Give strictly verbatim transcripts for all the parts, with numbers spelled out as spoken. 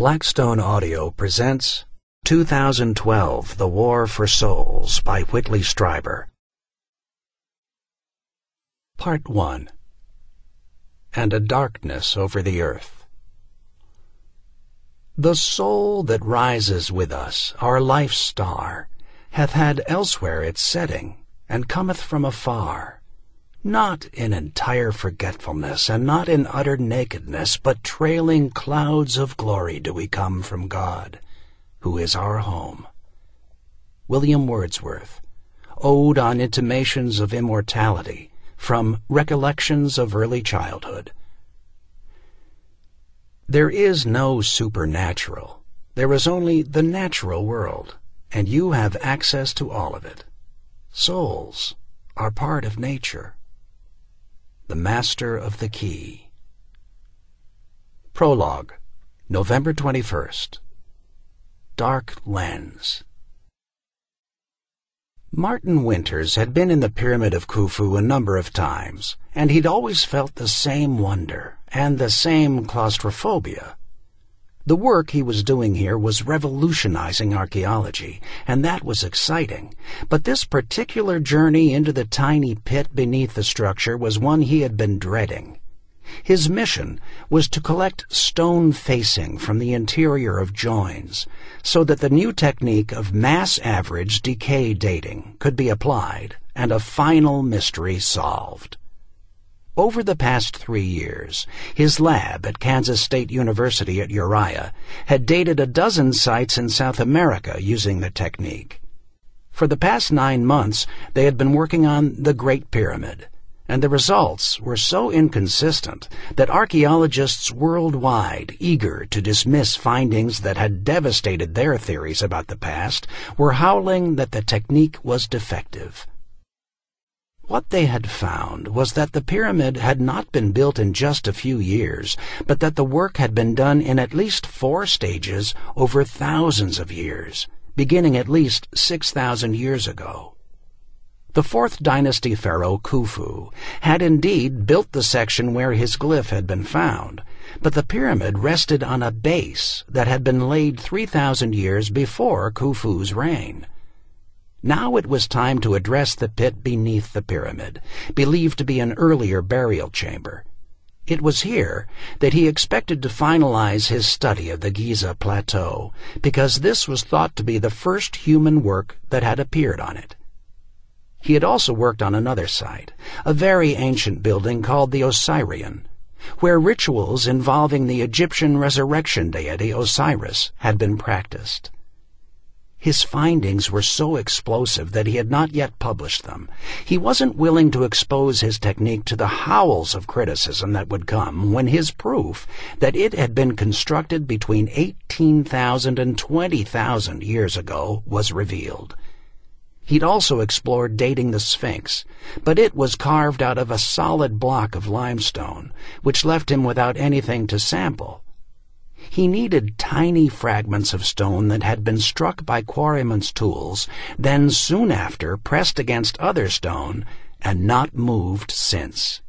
Blackstone Audio presents two thousand twelve The War for Souls by Whitley Strieber. Part one. And a Darkness Over the Earth. The soul that rises with us, our life's star, hath had elsewhere its setting, and cometh from afar. Not in entire forgetfulness, and not in utter nakedness, but trailing clouds of glory do we come from God, who is our home. William Wordsworth, Ode on Intimations of Immortality, from Recollections of Early Childhood. There is no supernatural. There is only the natural world, and you have access to all of it. Souls are part of nature. The Master of the Key. Prologue, November twenty-first. Dark Lens. Martin Winters had been in the Pyramid of Khufu a number of times, and he'd always felt the same wonder and the same claustrophobia. The work he was doing here was revolutionizing archaeology, and that was exciting. But this particular journey into the tiny pit beneath the structure was one he had been dreading. His mission was to collect stone facing from the interior of joins, so that the new technique of mass-average decay dating could be applied and a final mystery solved. Over the past three years, his lab at Kansas State University at Uriah had dated a dozen sites in South America using the technique. For the past nine months, they had been working on the Great Pyramid, and the results were so inconsistent that archaeologists worldwide, eager to dismiss findings that had devastated their theories about the past, were howling that the technique was defective. What they had found was that the pyramid had not been built in just a few years, but that the work had been done in at least four stages over thousands of years, beginning at least six thousand years ago. The fourth dynasty pharaoh Khufu had indeed built the section where his glyph had been found, but the pyramid rested on a base that had been laid three thousand years before Khufu's reign. Now it was time to address the pit beneath the pyramid, believed to be an earlier burial chamber. It was here that he expected to finalize his study of the Giza Plateau, because this was thought to be the first human work that had appeared on it. He had also worked on another site, a very ancient building called the Osirian, where rituals involving the Egyptian resurrection deity Osiris had been practiced. His findings were so explosive that he had not yet published them. He wasn't willing to expose his technique to the howls of criticism that would come when his proof that it had been constructed between eighteen thousand and twenty thousand years ago was revealed. He'd also explored dating the Sphinx, but it was carved out of a solid block of limestone, which left him without anything to sample. He needed tiny fragments of stone that had been struck by quarrymen's tools, then soon after pressed against other stone, and not moved since.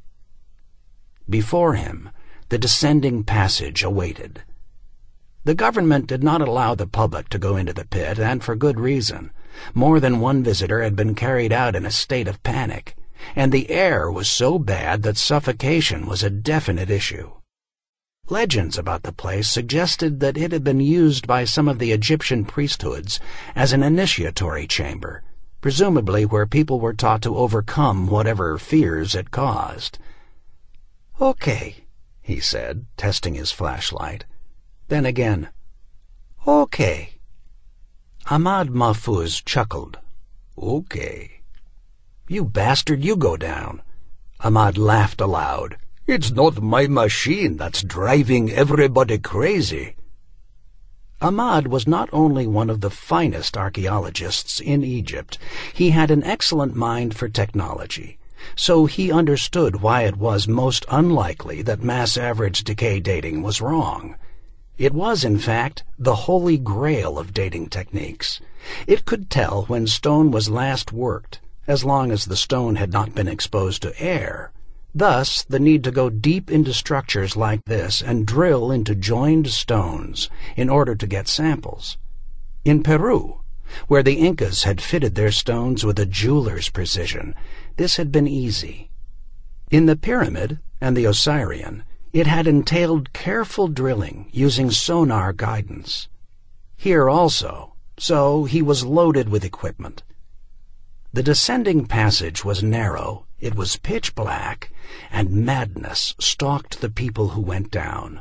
Before him, the descending passage awaited. The government did not allow the public to go into the pit, and for good reason. More than one visitor had been carried out in a state of panic, and the air was so bad that suffocation was a definite issue. Legends about the place suggested that it had been used by some of the Egyptian priesthoods as an initiatory chamber, presumably where people were taught to overcome whatever fears it caused. "Okay," he said, testing his flashlight. Then again, "Okay." Ahmad Mahfouz chuckled. "Okay." "You bastard, you go down." Ahmad laughed aloud. "It's not my machine that's driving everybody crazy." Ahmad was not only one of the finest archaeologists in Egypt, he had an excellent mind for technology, so he understood why it was most unlikely that mass-average decay dating was wrong. It was, in fact, the holy grail of dating techniques. It could tell when stone was last worked, as long as the stone had not been exposed to air, Thus, the need to go deep into structures like this and drill into joined stones in order to get samples. In Peru, where the Incas had fitted their stones with a jeweler's precision, this had been easy. In the Pyramid and the Osirian, it had entailed careful drilling using sonar guidance. Here also, so he was loaded with equipment. The descending passage was narrow, it was pitch black, and madness stalked the people who went down.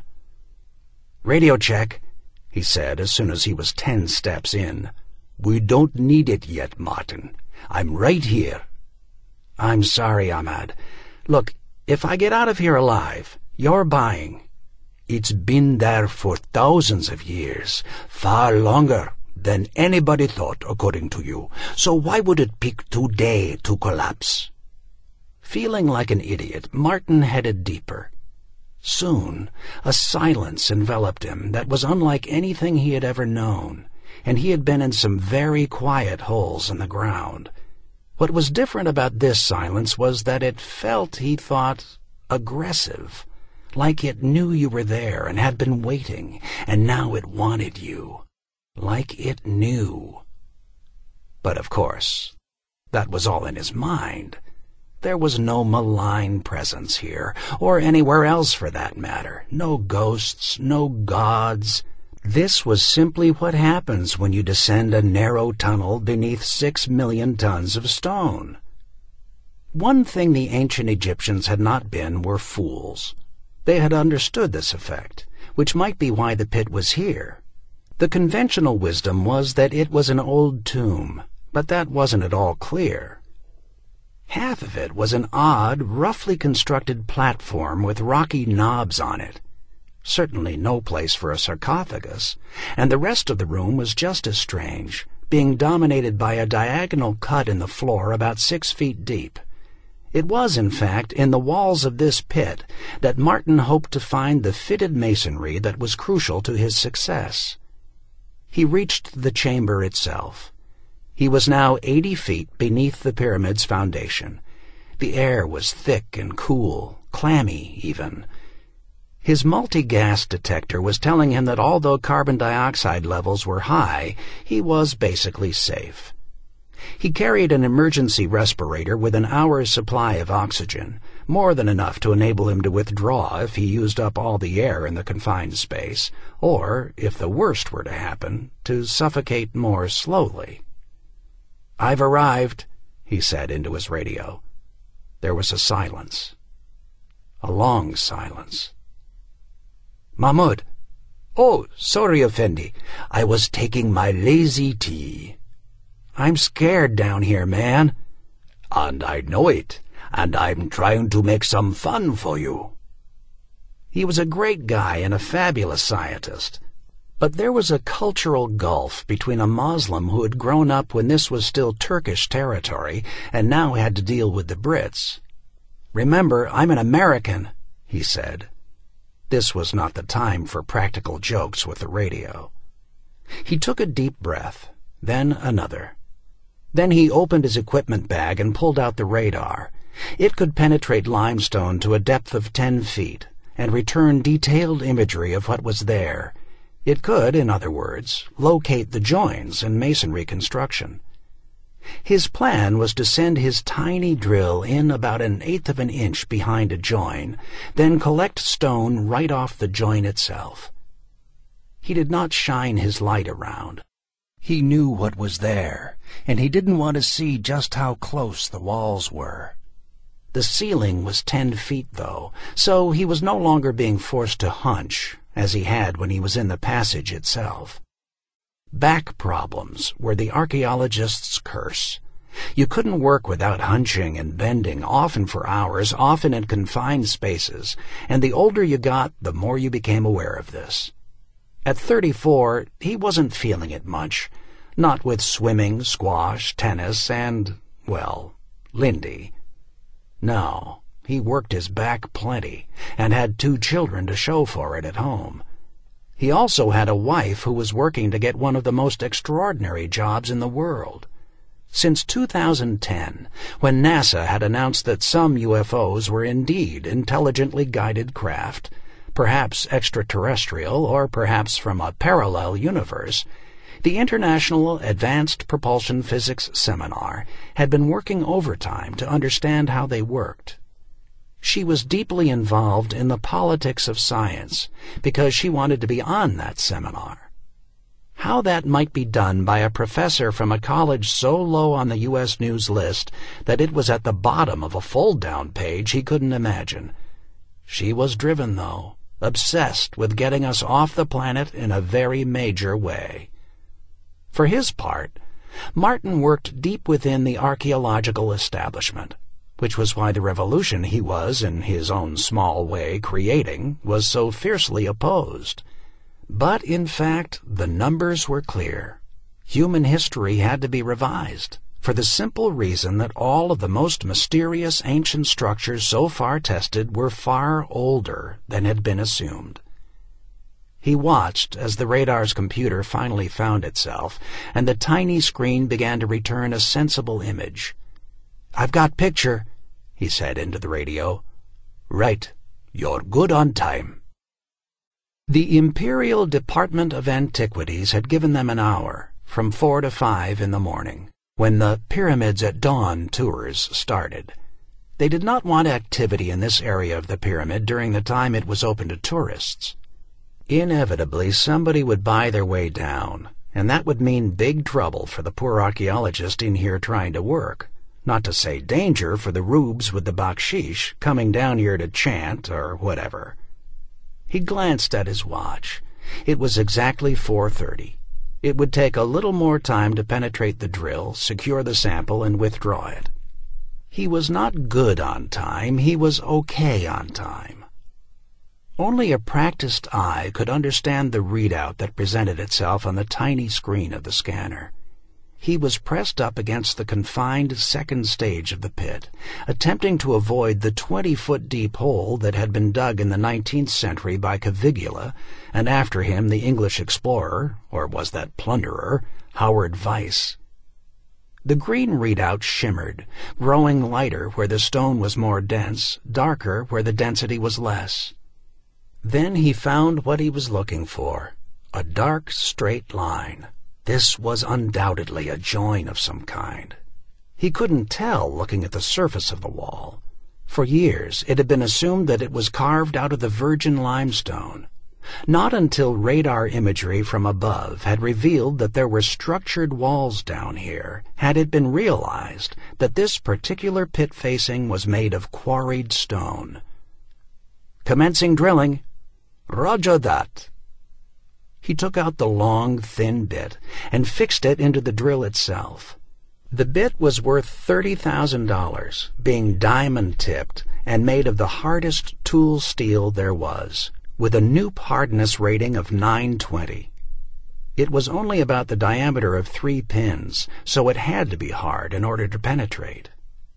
"Radio check," he said as soon as he was ten steps in. "We don't need it yet, Martin. I'm right here." "I'm sorry, Ahmad. Look, if I get out of here alive, you're buying." "It's been there for thousands of years, far longer than anybody thought, according to you. So why would it pick today to collapse?" Feeling like an idiot, Martin headed deeper. Soon, a silence enveloped him that was unlike anything he had ever known, and he had been in some very quiet holes in the ground. What was different about this silence was that it felt, he thought, aggressive, like it knew you were there and had been waiting, and now it wanted you, like it knew. But of course, that was all in his mind. There was no malign presence here, or anywhere else for that matter. No ghosts, no gods. This was simply what happens when you descend a narrow tunnel beneath six million tons of stone. One thing the ancient Egyptians had not been were fools. They had understood this effect, which might be why the pit was here. The conventional wisdom was that it was an old tomb, but that wasn't at all clear. Half of it was an odd, roughly constructed platform with rocky knobs on it. Certainly no place for a sarcophagus, and the rest of the room was just as strange, being dominated by a diagonal cut in the floor about six feet deep. It was, in fact, in the walls of this pit that Martin hoped to find the fitted masonry that was crucial to his success. He reached the chamber itself. He was now eighty feet beneath the pyramid's foundation. The air was thick and cool, clammy even. His multi-gas detector was telling him that although carbon dioxide levels were high, he was basically safe. He carried an emergency respirator with an hour's supply of oxygen, more than enough to enable him to withdraw if he used up all the air in the confined space, or, if the worst were to happen, to suffocate more slowly. "I've arrived," he said into his radio. There was a silence. A long silence. "Mahmud." "Oh, sorry, Effendi. I was taking my lazy tea." "I'm scared down here, man." "And I know it, and I'm trying to make some fun for you." He was a great guy and a fabulous scientist. But there was a cultural gulf between a Muslim who had grown up when this was still Turkish territory and now had to deal with the Brits. "Remember, I'm an American," he said. This was not the time for practical jokes with the radio. He took a deep breath, then another. Then he opened his equipment bag and pulled out the radar. It could penetrate limestone to a depth of ten feet and return detailed imagery of what was there. It could, in other words, locate the joins and masonry construction. His plan was to send his tiny drill in about an eighth of an inch behind a join, then collect stone right off the join itself. He did not shine his light around. He knew what was there, and he didn't want to see just how close the walls were. The ceiling was ten feet, though, so he was no longer being forced to hunch, as he had when he was in the passage itself. Back problems were the archaeologist's curse. You couldn't work without hunching and bending, often for hours, often in confined spaces, and the older you got, the more you became aware of this. At thirty-four, he wasn't feeling it much, not with swimming, squash, tennis, and, well, Lindy. No. He worked his back plenty, and had two children to show for it at home. He also had a wife who was working to get one of the most extraordinary jobs in the world. Since two thousand ten, when NASA had announced that some U F Os were indeed intelligently guided craft, perhaps extraterrestrial or perhaps from a parallel universe, the International Advanced Propulsion Physics Seminar had been working overtime to understand how they worked. She was deeply involved in the politics of science because she wanted to be on that seminar. How that might be done by a professor from a college so low on the U S News list that it was at the bottom of a fold-down page he couldn't imagine. She was driven, though, obsessed with getting us off the planet in a very major way. For his part, Martin worked deep within the archaeological establishment, which was why the revolution he was, in his own small way, creating was so fiercely opposed. But, in fact, the numbers were clear. Human history had to be revised, for the simple reason that all of the most mysterious ancient structures so far tested were far older than had been assumed. He watched as the radar's computer finally found itself, and the tiny screen began to return a sensible image. "I've got picture," he said into the radio. "Right. You're good on time." The Imperial Department of Antiquities had given them an hour, from four to five in the morning, when the Pyramids at Dawn tours started. They did not want activity in this area of the pyramid during the time it was open to tourists. Inevitably, somebody would buy their way down, and that would mean big trouble for the poor archaeologist in here trying to work, not to say danger for the rubes with the bakshish coming down here to chant or whatever. He glanced at his watch. It was exactly four thirty. It would take a little more time to penetrate the drill, secure the sample, and withdraw it. He was not good on time, he was okay on time. Only a practiced eye could understand the readout that presented itself on the tiny screen of the scanner. He was pressed up against the confined second stage of the pit, attempting to avoid the twenty-foot-deep hole that had been dug in the nineteenth century by Caligula, and after him the English explorer, or was that plunderer, Howard Vyse. The green readout shimmered, growing lighter where the stone was more dense, darker where the density was less. Then he found what he was looking for, a dark, straight line. This was undoubtedly a join of some kind. He couldn't tell looking at the surface of the wall. For years it had been assumed that it was carved out of the virgin limestone. Not until radar imagery from above had revealed that there were structured walls down here had it been realized that this particular pit facing was made of quarried stone. "Commencing drilling." "Roger that." He took out the long, thin bit and fixed it into the drill itself. The bit was worth thirty thousand dollars, being diamond-tipped and made of the hardest tool steel there was, with a Knoop hardness rating of nine twenty. It was only about the diameter of three pins, so it had to be hard in order to penetrate.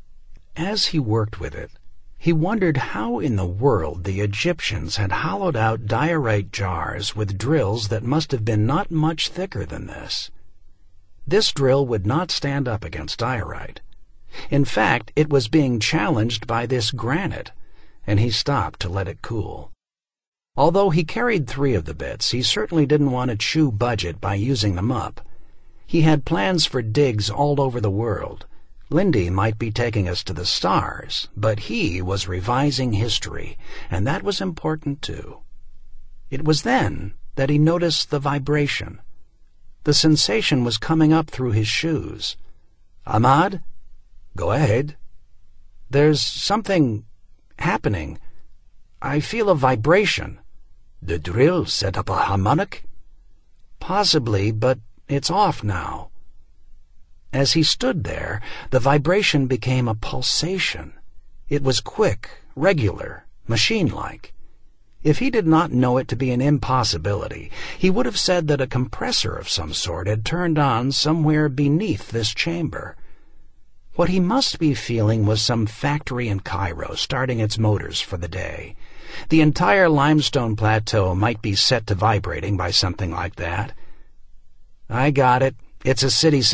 As he worked with it, he wondered how in the world the Egyptians had hollowed out diorite jars with drills that must have been not much thicker than this. This drill would not stand up against diorite. In fact, it was being challenged by this granite, and he stopped to let it cool. Although he carried three of the bits, he certainly didn't want to chew budget by using them up. He had plans for digs all over the world. Lindy might be taking us to the stars, but he was revising history, and that was important too. It was then that he noticed the vibration. The sensation was coming up through his shoes. "Ahmad?" "Go ahead." "There's something happening. I feel a vibration." "The drill set up a harmonic?" "Possibly, but it's off now." As he stood there, the vibration became a pulsation. It was quick, regular, machine-like. If he did not know it to be an impossibility, he would have said that a compressor of some sort had turned on somewhere beneath this chamber. What he must be feeling was some factory in Cairo starting its motors for the day. The entire limestone plateau might be set to vibrating by something like that. "I got it. It's a city sound.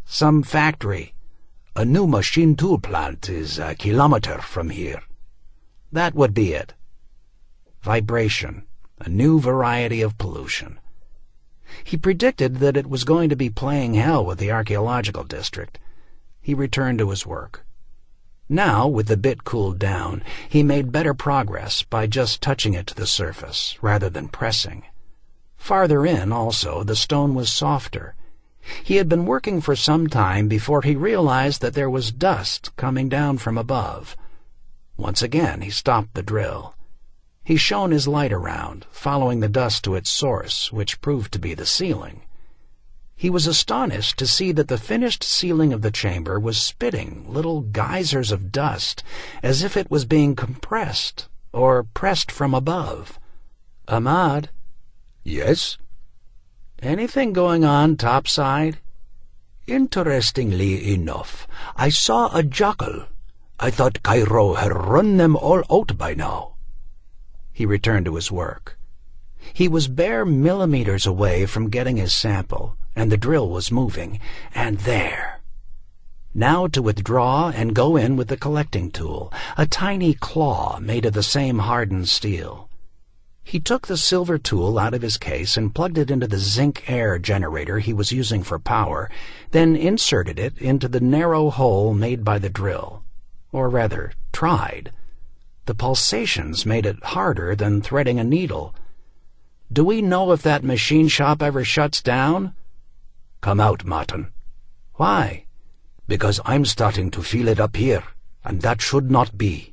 Some factory. A new machine tool plant is a kilometer from here. That would be it. Vibration, a new variety of pollution. He predicted that it was going to be playing hell with the archaeological district. He returned to his work. Now, with the bit cooled down, he made better progress by just touching it to the surface, rather than pressing. Farther in, also, the stone was softer. He had been working for some time before he realized that there was dust coming down from above. Once again he stopped the drill. He shone his light around, following the dust to its source, which proved to be the ceiling. He was astonished to see that the finished ceiling of the chamber was spitting little geysers of dust, as if it was being compressed, or pressed from above. "Ahmad?" "Yes?" "Anything going on topside?" "Interestingly enough, I saw a jackal. I thought Cairo had run them all out by now." He returned to his work. He was bare millimeters away from getting his sample, and the drill was moving, and there. Now to withdraw and go in with the collecting tool, a tiny claw made of the same hardened steel. He took the silver tool out of his case and plugged it into the zinc air generator he was using for power, then inserted it into the narrow hole made by the drill. Or rather, tried. The pulsations made it harder than threading a needle. "Do we know if that machine shop ever shuts down?" "Come out, Martin." "Why?" "Because I'm starting to feel it up here, and that should not be."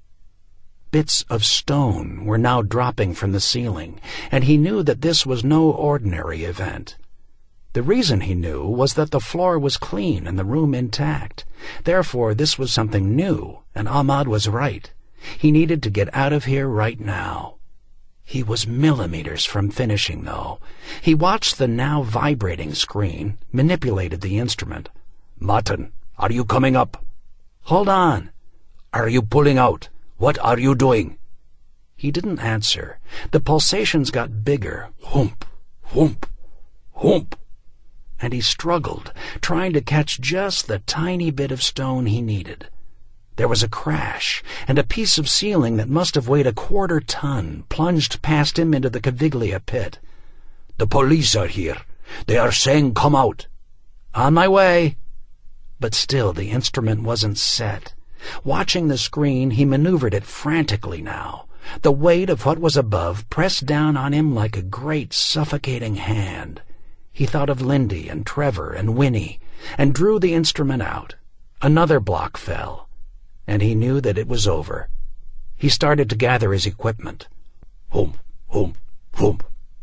Bits of stone were now dropping from the ceiling, and he knew that this was no ordinary event. The reason he knew was that the floor was clean and the room intact. Therefore, this was something new, and Ahmad was right. He needed to get out of here right now. He was millimeters from finishing, though. He watched the now vibrating screen, manipulated the instrument. "Martin, are you coming up?" "Hold on." "Are you pulling out? What are you doing?" He didn't answer. The pulsations got bigger. Whoomp, whoomp, whoomp. And he struggled, trying to catch just the tiny bit of stone he needed. There was a crash, and a piece of ceiling that must have weighed a quarter ton plunged past him into the Caviglia pit. "The police are here. They are saying come out." "On my way." But still the instrument wasn't set. Watching the screen, he maneuvered it frantically now. The weight of what was above pressed down on him like a great suffocating hand. He thought of Lindy and Trevor and Winnie, and drew the instrument out. Another block fell, and he knew that it was over. He started to gather his equipment. Whoomp, whoomp, whoomp.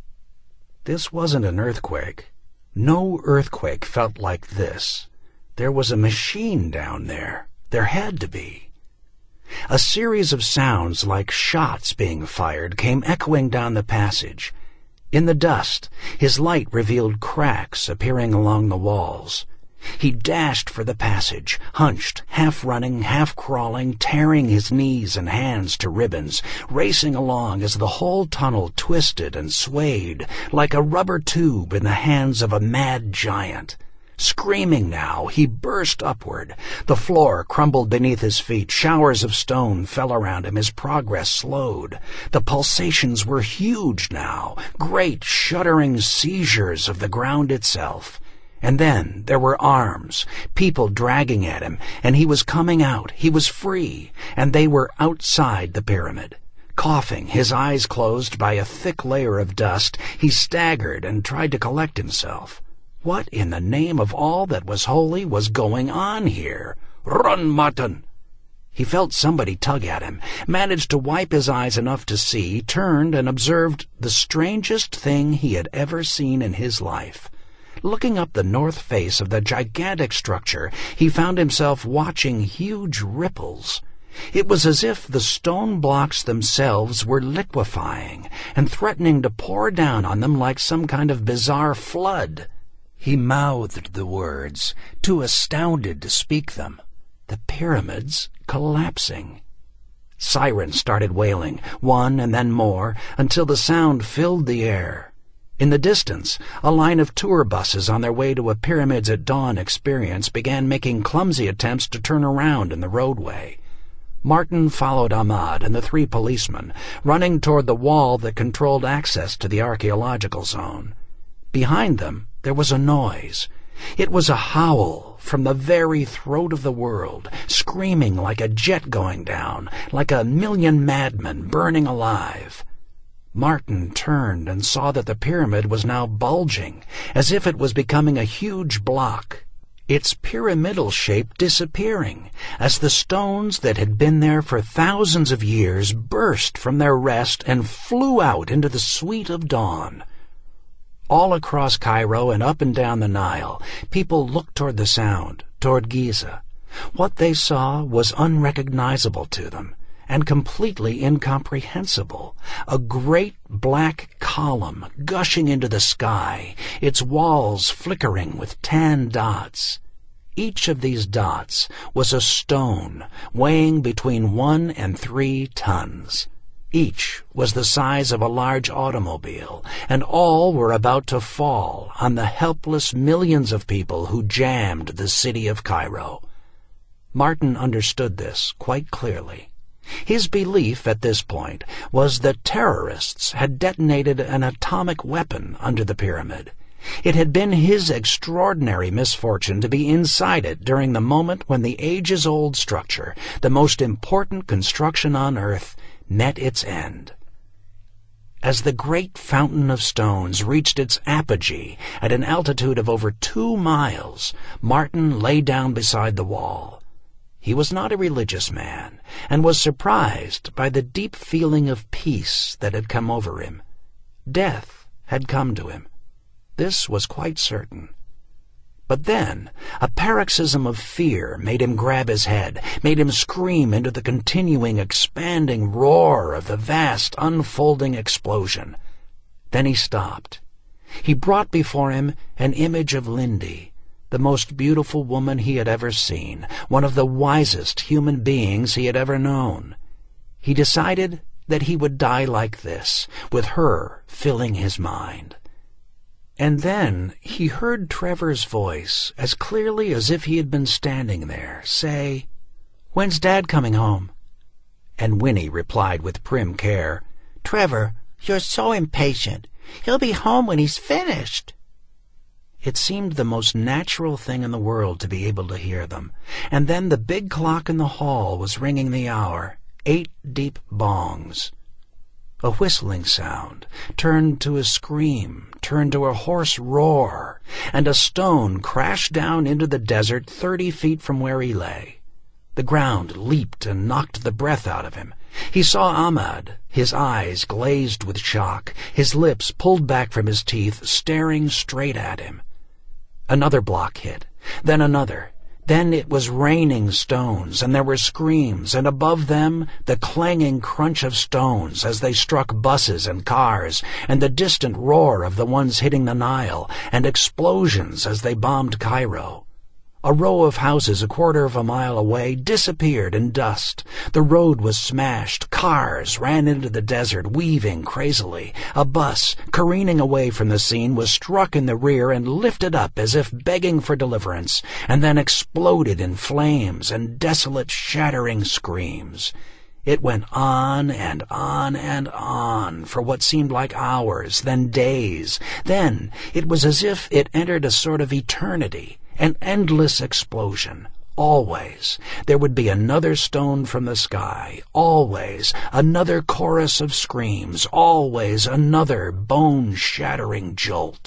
This wasn't an earthquake. No earthquake felt like this. There was a machine down there. There had to be. A series of sounds like shots being fired came echoing down the passage. In the dust, his light revealed cracks appearing along the walls. He dashed for the passage, hunched, half-running, half-crawling, tearing his knees and hands to ribbons, racing along as the whole tunnel twisted and swayed like a rubber tube in the hands of a mad giant. Screaming now, he burst upward. The floor crumbled beneath his feet. Showers of stone fell around him. His progress slowed. The pulsations were huge now, great shuddering seizures of the ground itself. And then there were arms, people dragging at him, and he was coming out. He was free, and they were outside the pyramid. Coughing, his eyes closed by a thick layer of dust, he staggered and tried to collect himself. What in the name of all that was holy was going on here? "Run, Martin!" He felt somebody tug at him, managed to wipe his eyes enough to see, turned and observed the strangest thing he had ever seen in his life. Looking up the north face of the gigantic structure, he found himself watching huge ripples. It was as if the stone blocks themselves were liquefying and threatening to pour down on them like some kind of bizarre flood. He mouthed the words, too astounded to speak them. The pyramids collapsing. Sirens started wailing, one and then more, until the sound filled the air. In the distance, a line of tour buses on their way to a Pyramids at Dawn experience began making clumsy attempts to turn around in the roadway. Martin followed Ahmad and the three policemen, running toward the wall that controlled access to the archaeological zone. Behind them, there was a noise. It was a howl from the very throat of the world, screaming like a jet going down, like a million madmen burning alive. Martin turned and saw that the pyramid was now bulging, as if it was becoming a huge block, its pyramidal shape disappearing, as the stones that had been there for thousands of years burst from their rest and flew out into the sweet of dawn. All across Cairo and up and down the Nile, people looked toward the sound, toward Giza. What they saw was unrecognizable to them, and completely incomprehensible. A great black column gushing into the sky, its walls flickering with tan dots. Each of these dots was a stone weighing between one and three tons. Each was the size of a large automobile, and all were about to fall on the helpless millions of people who jammed the city of Cairo. Martin understood this quite clearly. His belief at this point was that terrorists had detonated an atomic weapon under the pyramid. It had been his extraordinary misfortune to be inside it during the moment when the ages-old structure, the most important construction on Earth, met its end. As the great fountain of stones reached its apogee at an altitude of over two miles, Martin lay down beside the wall. He was not a religious man, and was surprised by the deep feeling of peace that had come over him. Death had come to him. This was quite certain. But then a paroxysm of fear made him grab his head, made him scream into the continuing, expanding roar of the vast, unfolding explosion. Then he stopped. He brought before him an image of Lindy, the most beautiful woman he had ever seen, one of the wisest human beings he had ever known. He decided that he would die like this, with her filling his mind. And then he heard Trevor's voice, as clearly as if he had been standing there, say, "When's Dad coming home?" And Winnie replied with prim care, "Trevor, you're so impatient. He'll be home when he's finished." It seemed the most natural thing in the world to be able to hear them. And then the big clock in the hall was ringing the hour, eight deep bongs. A whistling sound turned to a scream, turned to a hoarse roar, and a stone crashed down into the desert thirty feet from where he lay. The ground leaped and knocked the breath out of him. He saw Ahmad, his eyes glazed with shock, his lips pulled back from his teeth, staring straight at him. Another block hit, then another. Then it was raining stones, and there were screams, and above them the clanging crunch of stones as they struck buses and cars, and the distant roar of the ones hitting the Nile, and explosions as they bombed Cairo. A row of houses a quarter of a mile away disappeared in dust. The road was smashed. Cars ran into the desert, weaving crazily. A bus, careening away from the scene, was struck in the rear and lifted up as if begging for deliverance, and then exploded in flames and desolate, shattering screams. It went on and on and on for what seemed like hours, then days. Then it was as if it entered a sort of eternity. An endless explosion. Always there would be another stone from the sky, always another chorus of screams, always another bone-shattering jolt.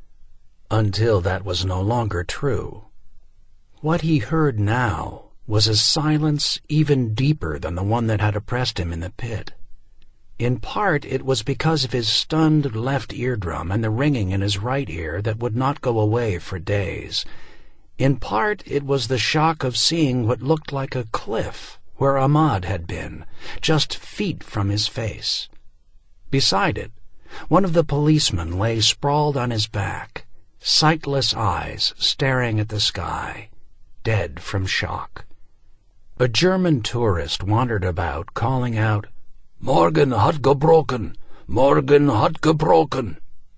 Until that was no longer true. What he heard now was a silence even deeper than the one that had oppressed him in the pit. In part it was because of his stunned left eardrum and the ringing in his right ear that would not go away for days. In part it was the shock of seeing what looked like a cliff where Ahmad had been, just feet from his face. Beside it, one of the policemen lay sprawled on his back, sightless eyes staring at the sky, dead from shock. A German tourist wandered about, calling out, "Morgen hat gebrochen! Morgen hat gebrochen!"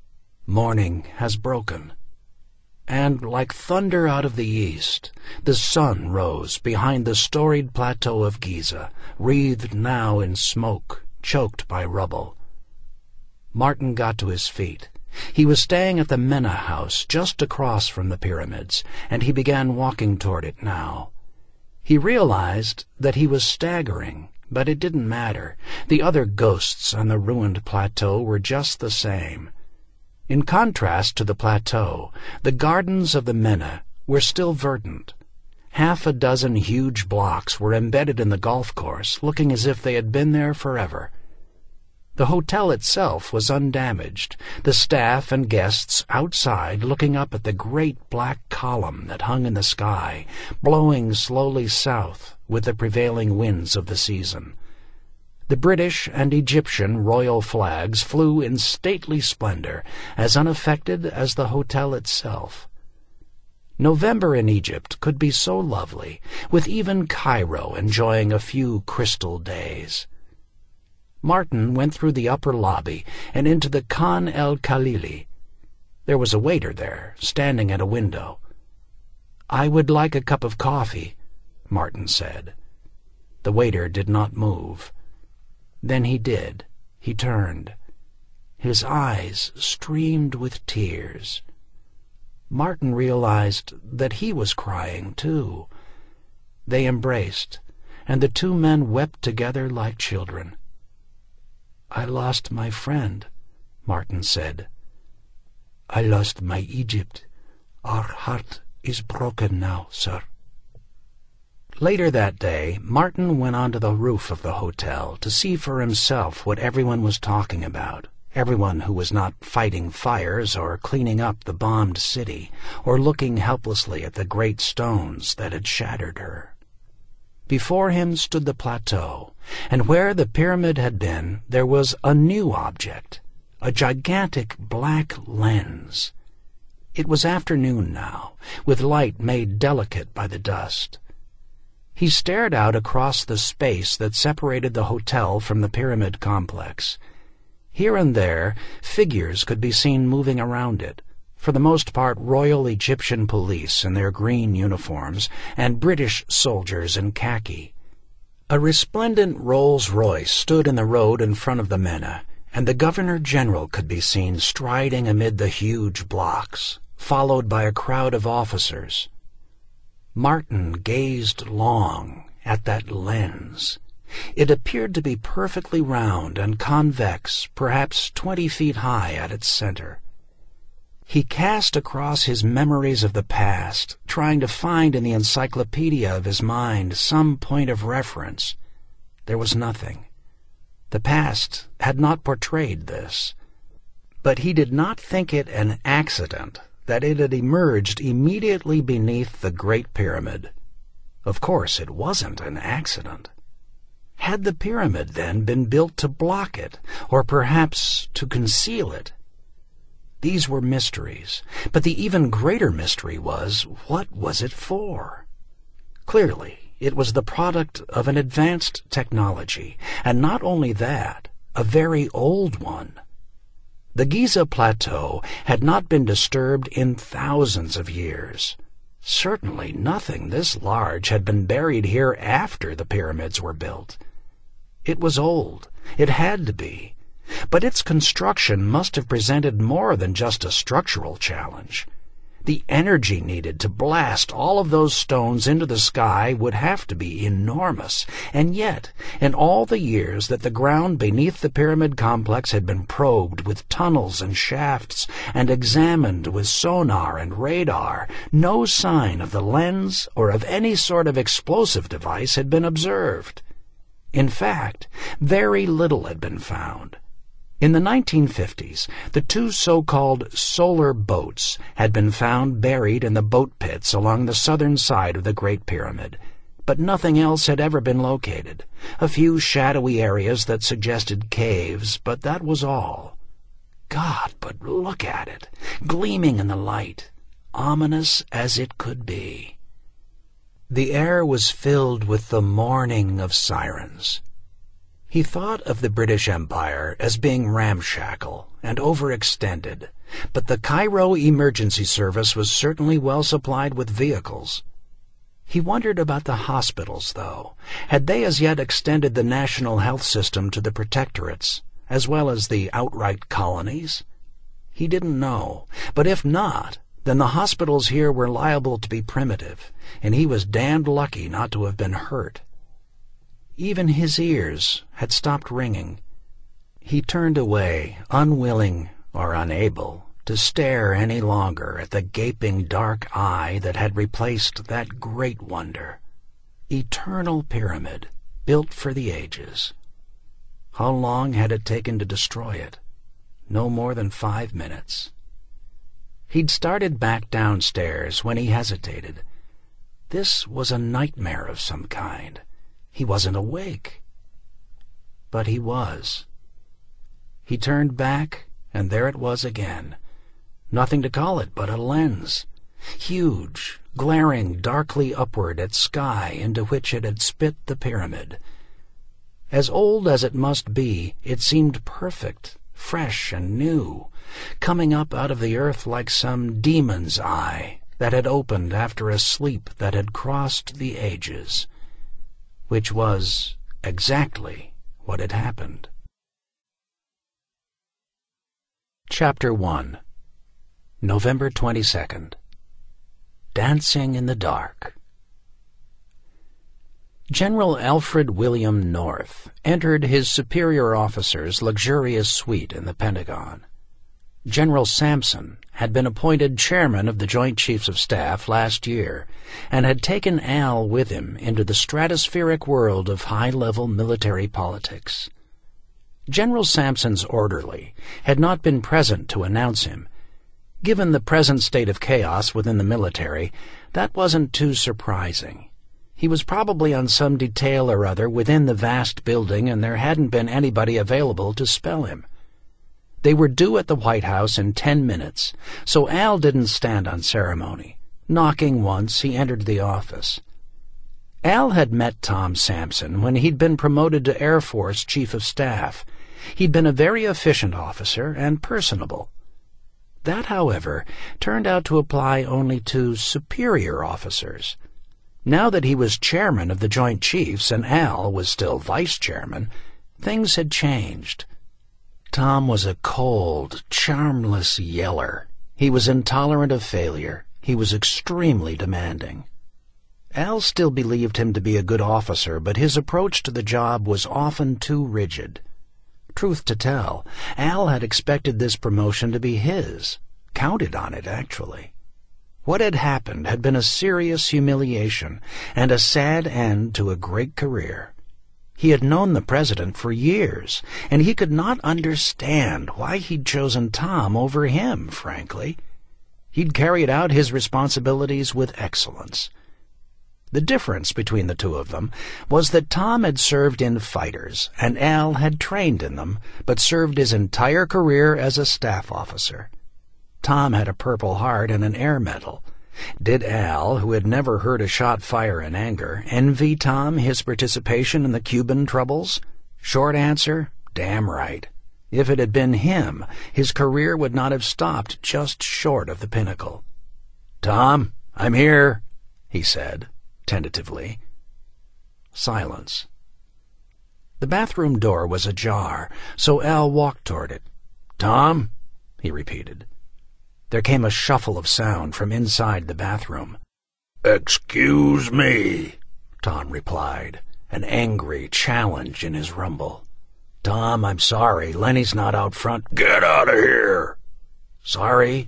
Morning has broken. And like thunder out of the east, the sun rose behind the storied plateau of Giza, wreathed now in smoke, choked by rubble. Martin got to his feet. He was staying at the Mena house just across from the pyramids, and he began walking toward it now. He realized that he was staggering, but it didn't matter. The other ghosts on the ruined plateau were just the same. In contrast to the plateau, the gardens of the Mena were still verdant. Half a dozen huge blocks were embedded in the golf course, looking as if they had been there forever. The hotel itself was undamaged, the staff and guests outside looking up at the great black column that hung in the sky, blowing slowly south with the prevailing winds of the season. The British and Egyptian royal flags flew in stately splendor, as unaffected as the hotel itself. November in Egypt could be so lovely, with even Cairo enjoying a few crystal days. Martin went through the upper lobby and into the Khan el-Khalili. There was a waiter there, standing at a window. "I would like a cup of coffee," Martin said. The waiter did not move. Then he did. He turned. His eyes streamed with tears. Martin realized that he was crying, too. They embraced, and the two men wept together like children. "I lost my friend," Martin said. "I lost my Egypt. Our heart is broken now, sir." Later that day, Martin went onto the roof of the hotel to see for himself what everyone was talking about, everyone who was not fighting fires or cleaning up the bombed city or looking helplessly at the great stones that had shattered her. Before him stood the plateau, and where the pyramid had been there was a new object, a gigantic black lens. It was afternoon now, with light made delicate by the dust. He stared out across the space that separated the hotel from the pyramid complex. Here and there, figures could be seen moving around it, for the most part Royal Egyptian police in their green uniforms and British soldiers in khaki. A resplendent Rolls-Royce stood in the road in front of the Mena, and the Governor-General could be seen striding amid the huge blocks, followed by a crowd of officers. Martin gazed long at that lens. It appeared to be perfectly round and convex, perhaps twenty feet high at its center. He cast across his memories of the past, trying to find in the encyclopedia of his mind some point of reference. There was nothing. The past had not portrayed this. But he did not think it an accident that it had emerged immediately beneath the Great Pyramid. Of course, it wasn't an accident. Had the pyramid, then, been built to block it, or perhaps to conceal it? These were mysteries, but the even greater mystery was, what was it for? Clearly, it was the product of an advanced technology, and not only that, a very old one. The Giza Plateau had not been disturbed in thousands of years. Certainly nothing this large had been buried here after the pyramids were built. It was old. It had to be. But its construction must have presented more than just a structural challenge. The energy needed to blast all of those stones into the sky would have to be enormous, and yet, in all the years that the ground beneath the pyramid complex had been probed with tunnels and shafts and examined with sonar and radar, no sign of the lens or of any sort of explosive device had been observed. In fact, very little had been found. In the nineteen fifties, the two so-called solar boats had been found buried in the boat pits along the southern side of the Great Pyramid, but nothing else had ever been located. A few shadowy areas that suggested caves, but that was all. God, but look at it, gleaming in the light, ominous as it could be. The air was filled with the mourning of sirens. He thought of the British Empire as being ramshackle and overextended, but the Cairo Emergency Service was certainly well supplied with vehicles. He wondered about the hospitals, though. Had they as yet extended the national health system to the protectorates, as well as the outright colonies? He didn't know, but if not, then the hospitals here were liable to be primitive, and he was damned lucky not to have been hurt. Even his ears had stopped ringing. He turned away, unwilling or unable to stare any longer at the gaping dark eye that had replaced that great wonder, eternal pyramid built for the ages. How long had it taken to destroy it? No more than five minutes. He'd started back downstairs when he hesitated. This was a nightmare of some kind. He wasn't awake. But he was. He turned back, and there it was again. Nothing to call it but a lens. Huge, glaring darkly upward at sky into which it had spit the pyramid. As old as it must be, it seemed perfect, fresh and new, coming up out of the earth like some demon's eye that had opened after a sleep that had crossed the ages, which was exactly what had happened. Chapter one. November twenty-second. Dancing in the Dark. General Alfred William North entered his superior officer's luxurious suite in the Pentagon. General Sampson had been appointed chairman of the Joint Chiefs of Staff last year and had taken Al with him into the stratospheric world of high-level military politics. General Sampson's orderly had not been present to announce him. Given the present state of chaos within the military, that wasn't too surprising. He was probably on some detail or other within the vast building, and there hadn't been anybody available to spell him. They were due at the White House in ten minutes, so Al didn't stand on ceremony. Knocking once, he entered the office. Al had met Tom Sampson when he'd been promoted to Air Force Chief of Staff. He'd been a very efficient officer and personable. That, however, turned out to apply only to superior officers. Now that he was chairman of the Joint Chiefs and Al was still vice chairman, things had changed. Tom was a cold, charmless yeller. He was intolerant of failure. He was extremely demanding. Al still believed him to be a good officer, but his approach to the job was often too rigid. Truth to tell, Al had expected this promotion to be his, counted on it, actually. What had happened had been a serious humiliation and a sad end to a great career. He had known the president for years, and he could not understand why he'd chosen Tom over him, frankly. He'd carried out his responsibilities with excellence. The difference between the two of them was that Tom had served in fighters, and Al had trained in them, but served his entire career as a staff officer. Tom had a Purple Heart and an Air Medal. Did Al, who had never heard a shot fire in anger, envy Tom his participation in the Cuban troubles? Short answer, damn right. If it had been him, his career would not have stopped just short of the pinnacle. "Tom, I'm here," he said, tentatively. Silence. The bathroom door was ajar, so Al walked toward it. "Tom?" he repeated. There came a shuffle of sound from inside the bathroom. "Excuse me," Tom replied, an angry challenge in his rumble. "Tom, I'm sorry. Lenny's not out front." "Get out of here!" "Sorry."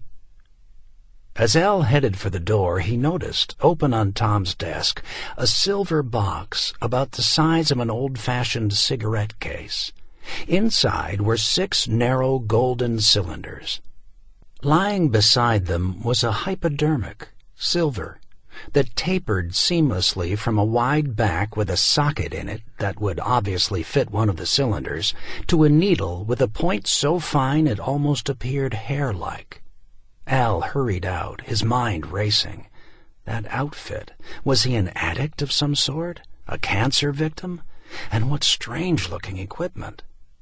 As Al headed for the door, he noticed, open on Tom's desk, a silver box about the size of an old-fashioned cigarette case. Inside were six narrow golden cylinders. Lying beside them was a hypodermic, silver, that tapered seamlessly from a wide back with a socket in it that would obviously fit one of the cylinders to a needle with a point so fine it almost appeared hair-like. Al hurried out, his mind racing. That outfit. Was he an addict of some sort? A cancer victim? And what strange-looking equipment.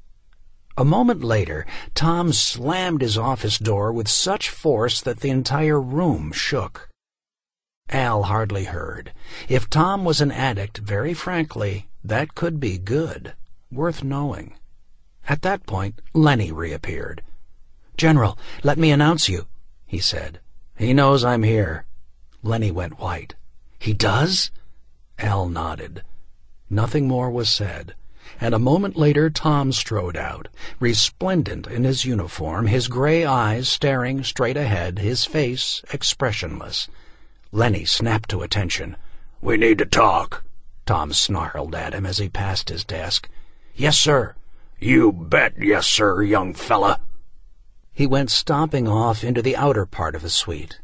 A moment later, Tom slammed his office door with such force that the entire room shook. Al hardly heard. If Tom was an addict, very frankly, that could be good, worth knowing. At that point, Lenny reappeared. "General, let me announce you," he said. "He knows I'm here." Lenny went white. "He does?" Al nodded. Nothing more was said, and a moment later Tom strode out, resplendent in his uniform, his gray eyes staring straight ahead, his face expressionless. Lenny snapped to attention. "We need to talk," Tom snarled at him as he passed his desk. "Yes, sir." "You bet yes, sir, young fella." He went stomping off into the outer part of the suite.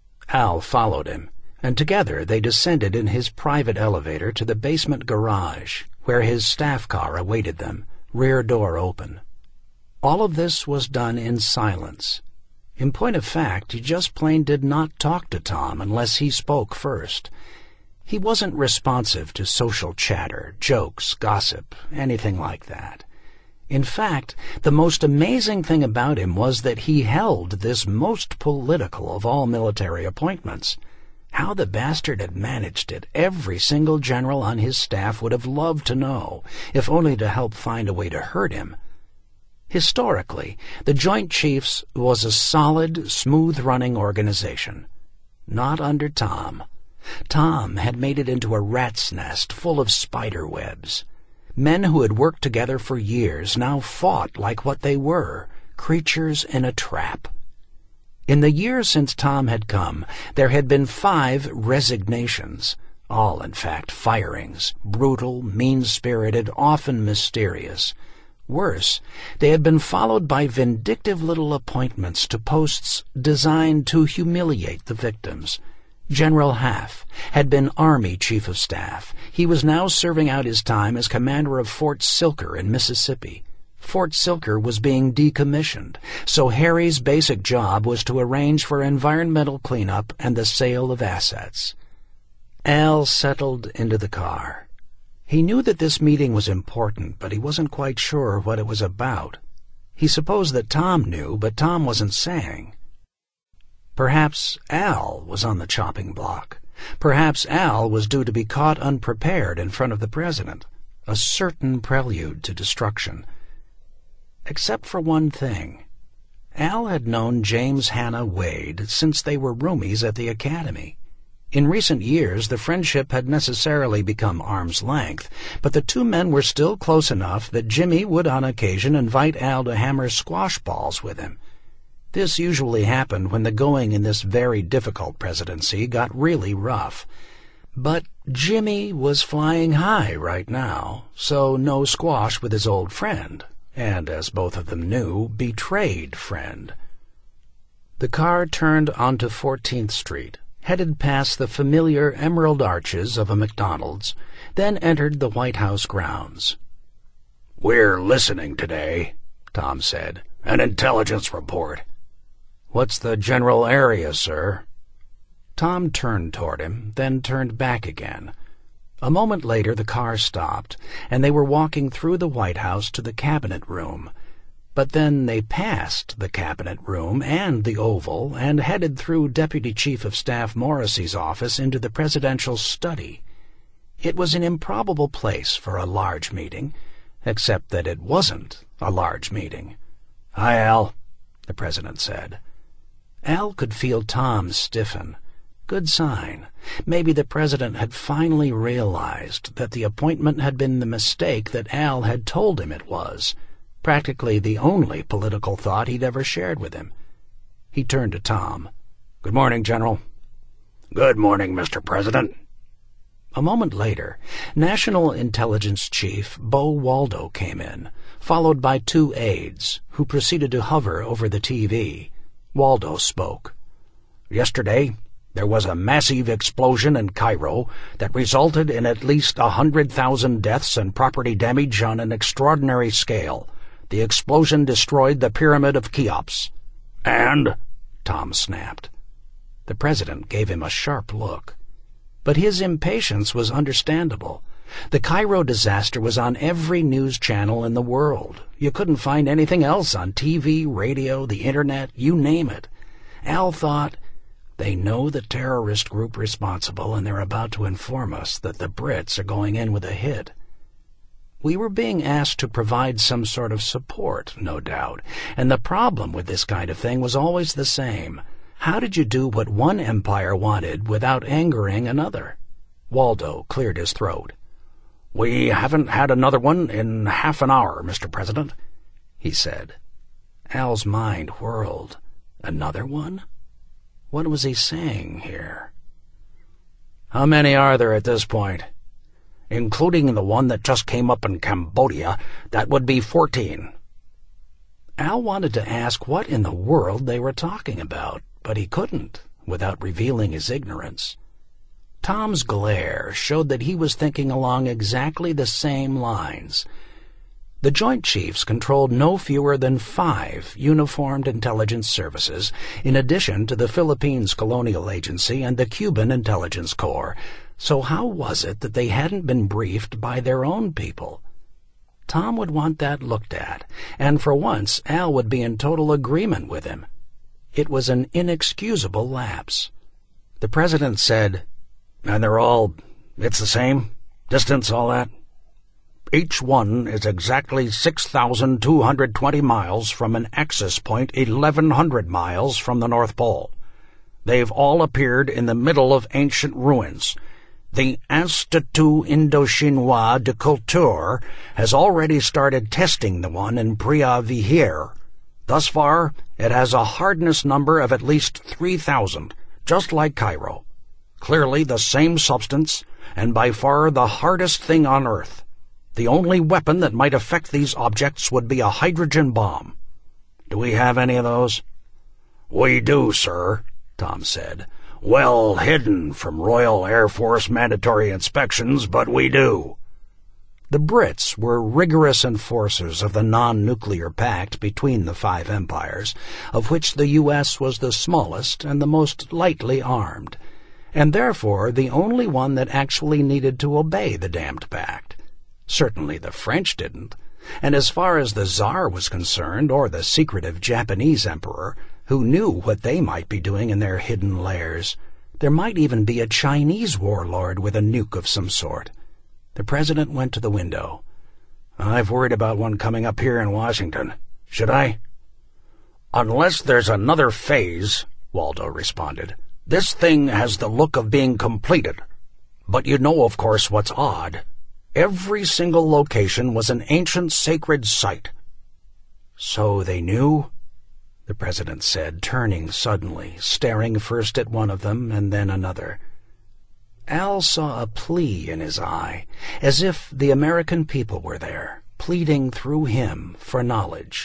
Al followed him, and together they descended in his private elevator to the basement garage, where his staff car awaited them, rear door open. All of this was done in silence. In point of fact, he just plain did not talk to Tom unless he spoke first. He wasn't responsive to social chatter, jokes, gossip, anything like that. In fact, the most amazing thing about him was that he held this most political of all military appointments. How the bastard had managed it, every single general on his staff would have loved to know, if only to help find a way to hurt him. Historically, the Joint Chiefs was a solid, smooth-running organization. Not under Tom. Tom had made it into a rat's nest full of spider webs. Men who had worked together for years now fought like what they were, creatures in a trap. In the years since Tom had come, there had been five resignations, all, in fact, firings, brutal, mean-spirited, often mysterious. Worse, they had been followed by vindictive little appointments to posts designed to humiliate the victims. General Haff had been Army Chief of Staff. He was now serving out his time as commander of Fort Silker in Mississippi. Fort Silker was being decommissioned, so Harry's basic job was to arrange for environmental cleanup and the sale of assets. Al settled into the car. He knew that this meeting was important, but he wasn't quite sure what it was about. He supposed that Tom knew, but Tom wasn't saying. Perhaps Al was on the chopping block. Perhaps Al was due to be caught unprepared in front of the president, a certain prelude to destruction. Except for one thing. Al had known James Hanna Wade since they were roomies at the academy. In recent years, the friendship had necessarily become arm's length, but the two men were still close enough that Jimmy would on occasion invite Al to hammer squash balls with him. This usually happened when the going in this very difficult presidency got really rough. But Jimmy was flying high right now, so no squash with his old friend, and, as both of them knew, betrayed friend. The car turned onto fourteenth Street, headed past the familiar emerald arches of a McDonald's, then entered the White House grounds. "We're listening today," Tom said. "An intelligence report." "What's the general area, sir?" Tom turned toward him, then turned back again. A moment later the car stopped, and they were walking through the White House to the Cabinet Room. But then they passed the Cabinet Room and the Oval and headed through Deputy Chief of Staff Morrissey's office into the presidential study. It was an improbable place for a large meeting, except that it wasn't a large meeting. "Hi, Al," the president said. Al could feel Tom stiffen. Good sign. Maybe the president had finally realized that the appointment had been the mistake that Al had told him it was, practically the only political thought he'd ever shared with him. He turned to Tom. "Good morning, General." "Good morning, Mister President." A moment later, National Intelligence Chief Bo Waldo came in, followed by two aides, who proceeded to hover over the T V. Waldo spoke. "Yesterday, there was a massive explosion in Cairo that resulted in at least a hundred thousand deaths and property damage on an extraordinary scale. The explosion destroyed the Pyramid of Cheops." "And?" Tom snapped. The president gave him a sharp look. But his impatience was understandable. The Cairo disaster was on every news channel in the world. You couldn't find anything else on T V, radio, the internet, you name it. Al thought, they know the terrorist group responsible, and they're about to inform us that the Brits are going in with a hit. We were being asked to provide some sort of support, no doubt, and the problem with this kind of thing was always the same. How did you do what one empire wanted without angering another? Waldo cleared his throat. "We haven't had another one in half an hour, Mister President," he said. Al's mind whirled. Another one? What was he saying here? "How many are there at this point?" "Including the one that just came up in Cambodia, that would be fourteen. Al wanted to ask what in the world they were talking about, but he couldn't, without revealing his ignorance. Tom's glare showed that he was thinking along exactly the same lines. The Joint Chiefs controlled no fewer than five uniformed intelligence services, in addition to the Philippines Colonial Agency and the Cuban Intelligence Corps. So how was it that they hadn't been briefed by their own people? Tom would want that looked at, and for once Al would be in total agreement with him. It was an inexcusable lapse. The President said, "And they're all, it's the same? Distance, all that?" "Each one is exactly six thousand two hundred twenty miles from an axis point eleven hundred miles from the North Pole. They've all appeared in the middle of ancient ruins. The Institut Indo-Chinois de Culture has already started testing the one in Preah-Vihear. Thus far, it has a hardness number of at least three thousand, just like Cairo. Clearly the same substance, and by far the hardest thing on Earth. The only weapon that might affect these objects would be a hydrogen bomb. Do we have any of those?" "We do, sir," Tom said. "Well hidden from Royal Air Force mandatory inspections, but we do." The Brits were rigorous enforcers of the non-nuclear pact between the five empires, of which the U S was the smallest and the most lightly armed, and therefore the only one that actually needed to obey the damned pact. Certainly the French didn't, and as far as the Tsar was concerned, or the secretive Japanese emperor, who knew what they might be doing in their hidden lairs, there might even be a Chinese warlord with a nuke of some sort. The President went to the window. "I've worried about one coming up here in Washington. Should I?" "Unless there's another phase," Waldo responded. "This thing has the look of being completed. But you know, of course, what's odd. Every single location was an ancient sacred site." "So they knew?" the President said, turning suddenly, staring first at one of them and then another. Al saw a plea in his eye, as if the American people were there, pleading through him for knowledge.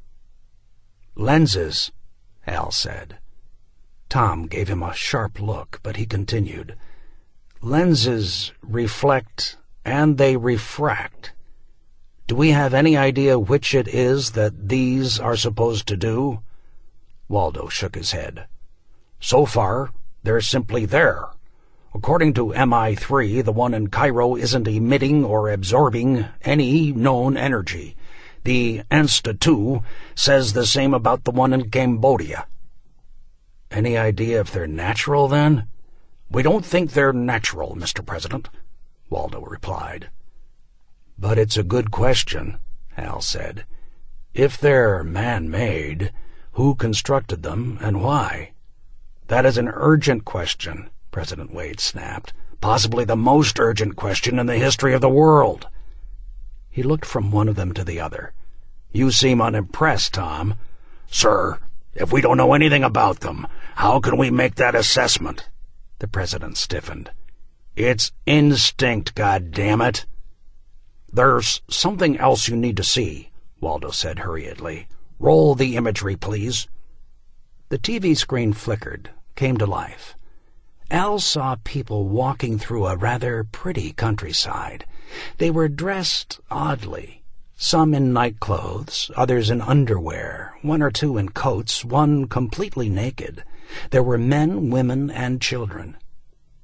"Lenses," Al said. Tom gave him a sharp look, but he continued. "Lenses reflect and they refract. Do we have any idea which it is that these are supposed to do?" Waldo shook his head. "So far, they're simply there. According to M I three, the one in Cairo isn't emitting or absorbing any known energy. The Institut says the same about the one in Cambodia." "Any idea if they're natural, then?" "We don't think they're natural, Mister President," Waldo replied. "But it's a good question," Al said. "If they're man-made, who constructed them and why?" "That is an urgent question," President Wade snapped. "Possibly the most urgent question in the history of the world." He looked from one of them to the other. "You seem unimpressed, Tom." "Sir, if we don't know anything about them, how can we make that assessment?" The President stiffened. "It's instinct, goddammit." "There's something else you need to see," Waldo said hurriedly. "Roll the imagery, please." The T V screen flickered, came to life. Al saw people walking through a rather pretty countryside. They were dressed oddly, some in nightclothes, others in underwear, one or two in coats, one completely naked. There were men, women, and children.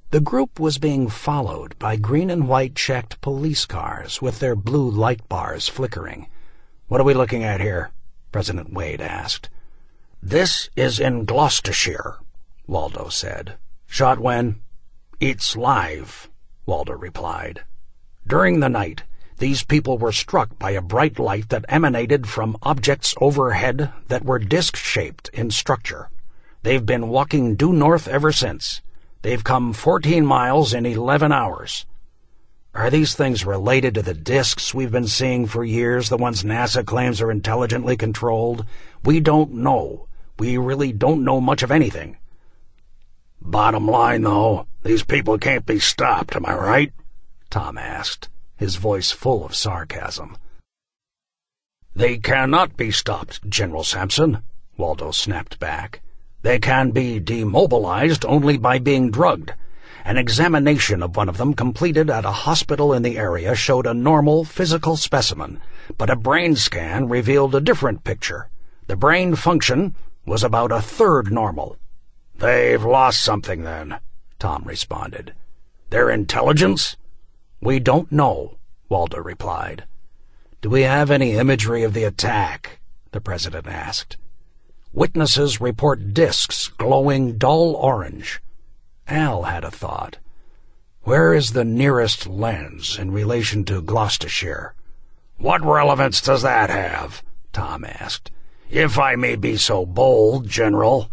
The group was being followed by green and white checked police cars with their blue light bars flickering. "What are we looking at here?" President Wade asked. "This is in Gloucestershire," Waldo said. "Shot when?" "It's live," Waldo replied. "During the night, these people were struck by a bright light that emanated from objects overhead that were disc-shaped in structure. They've been walking due north ever since. They've come fourteen miles in eleven hours. Are these things related to the discs we've been seeing for years, the ones NASA claims are intelligently controlled? We don't know. We really don't know much of anything." "Bottom line, though, these people can't be stopped, am I right?" Tom asked, his voice full of sarcasm. "They cannot be stopped, General Sampson," Waldo snapped back. "They can be demobilized only by being drugged. An examination of one of them completed at a hospital in the area showed a normal physical specimen, but a brain scan revealed a different picture. The brain function was about a third normal." "They've lost something, then," Tom responded. "Their intelligence?" "We don't know," Waldo replied. "Do we have any imagery of the attack?" the President asked. "Witnesses report discs glowing dull orange." Al had a thought. "Where is the nearest lens in relation to Gloucestershire?" "What relevance does that have?" Tom asked. "If I may be so bold, General."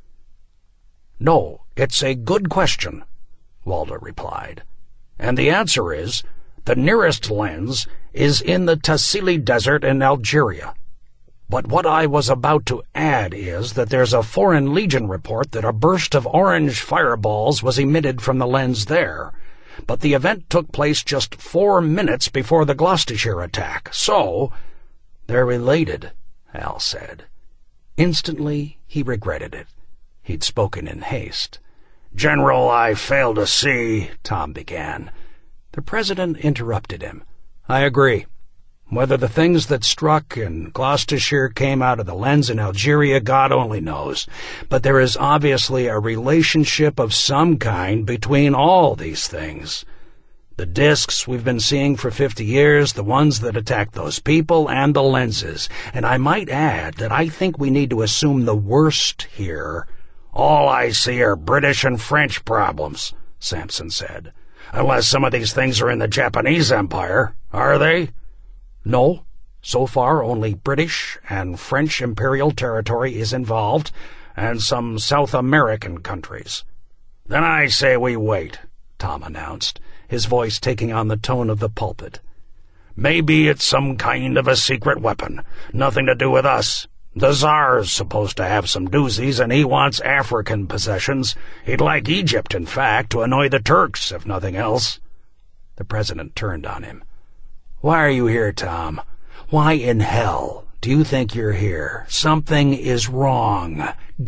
"No, it's a good question," Waldo replied. "And the answer is, the nearest lens is in the Tassili Desert in Algeria. But what I was about to add is that there's a Foreign Legion report that a burst of orange fireballs was emitted from the lens there. But the event took place just four minutes before the Gloucestershire attack, so—" "They're related," Al said. Instantly he regretted it. He'd spoken in haste. "General, I fail to see—" Tom began. The President interrupted him. "I agree. Whether the things that struck in Gloucestershire came out of the lens in Algeria, God only knows. But there is obviously a relationship of some kind between all these things. The discs we've been seeing for fifty years, the ones that attacked those people, and the lenses. And I might add that I think we need to assume the worst here." "All I see are British and French problems," Sampson said. "Unless some of these things are in the Japanese Empire, are they?" "No. So far only British and French imperial territory is involved, and some South American countries." "Then I say we wait," Tom announced, his voice taking on the tone of the pulpit. "Maybe it's some kind of a secret weapon. Nothing to do with us. The Tsar's supposed to have some doozies, and he wants African possessions. He'd like Egypt, in fact, to annoy the Turks, if nothing else." The President turned on him. "Why are you here, Tom? Why in hell do you think you're here? Something is wrong.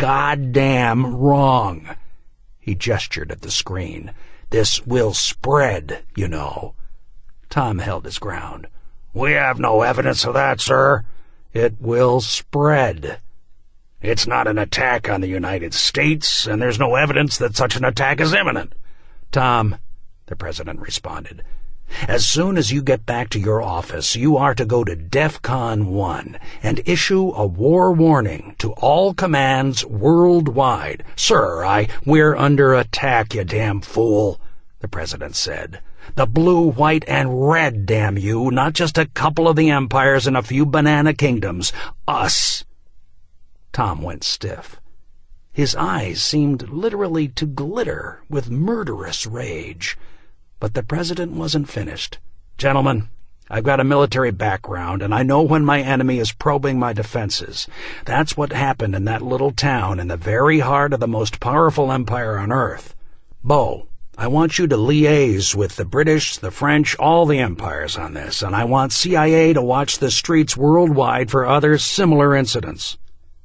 Goddamn wrong." He gestured at the screen. "This will spread, you know." Tom held his ground. "We have no evidence of that, sir." "It will spread." "It's not an attack on the United States, and there's no evidence that such an attack is imminent." "Tom," the President responded, "as soon as you get back to your office, you are to go to DEFCON one and issue a war warning to all commands worldwide." "Sir, I—" "We're under attack, you damn fool," the President said. "The blue, white, and red, damn you, not just a couple of the empires and a few banana kingdoms. Us." Tom went stiff. His eyes seemed literally to glitter with murderous rage. But the President wasn't finished. "Gentlemen, I've got a military background, and I know when my enemy is probing my defenses. That's what happened in that little town in the very heart of the most powerful empire on Earth. Bo, I want you to liaise with the British, the French, all the empires on this, and I want C I A to watch the streets worldwide for other similar incidents."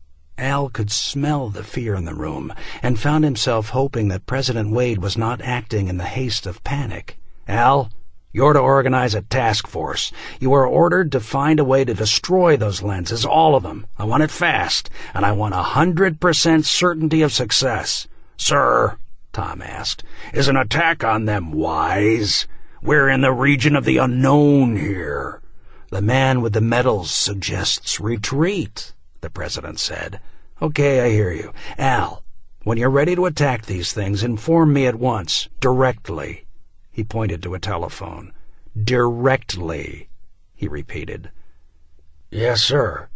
Al could smell the fear in the room, and found himself hoping that President Wade was not acting in the haste of panic. "Al, you're to organize a task force. You are ordered to find a way to destroy those lenses, all of them. I want it fast, and I want a hundred percent certainty of success." "Sir," Tom asked. "Is an attack on them wise? We're in the region of the unknown here." "The man with the medals suggests retreat," the president said. "Okay, I hear you. Al, when you're ready to attack these things, inform me at once, directly." He pointed to a telephone. "Directly," he repeated. "Yes, sir.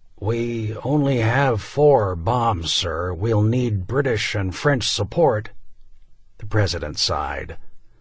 We only have four bombs, sir. We'll need British and French support." The president sighed.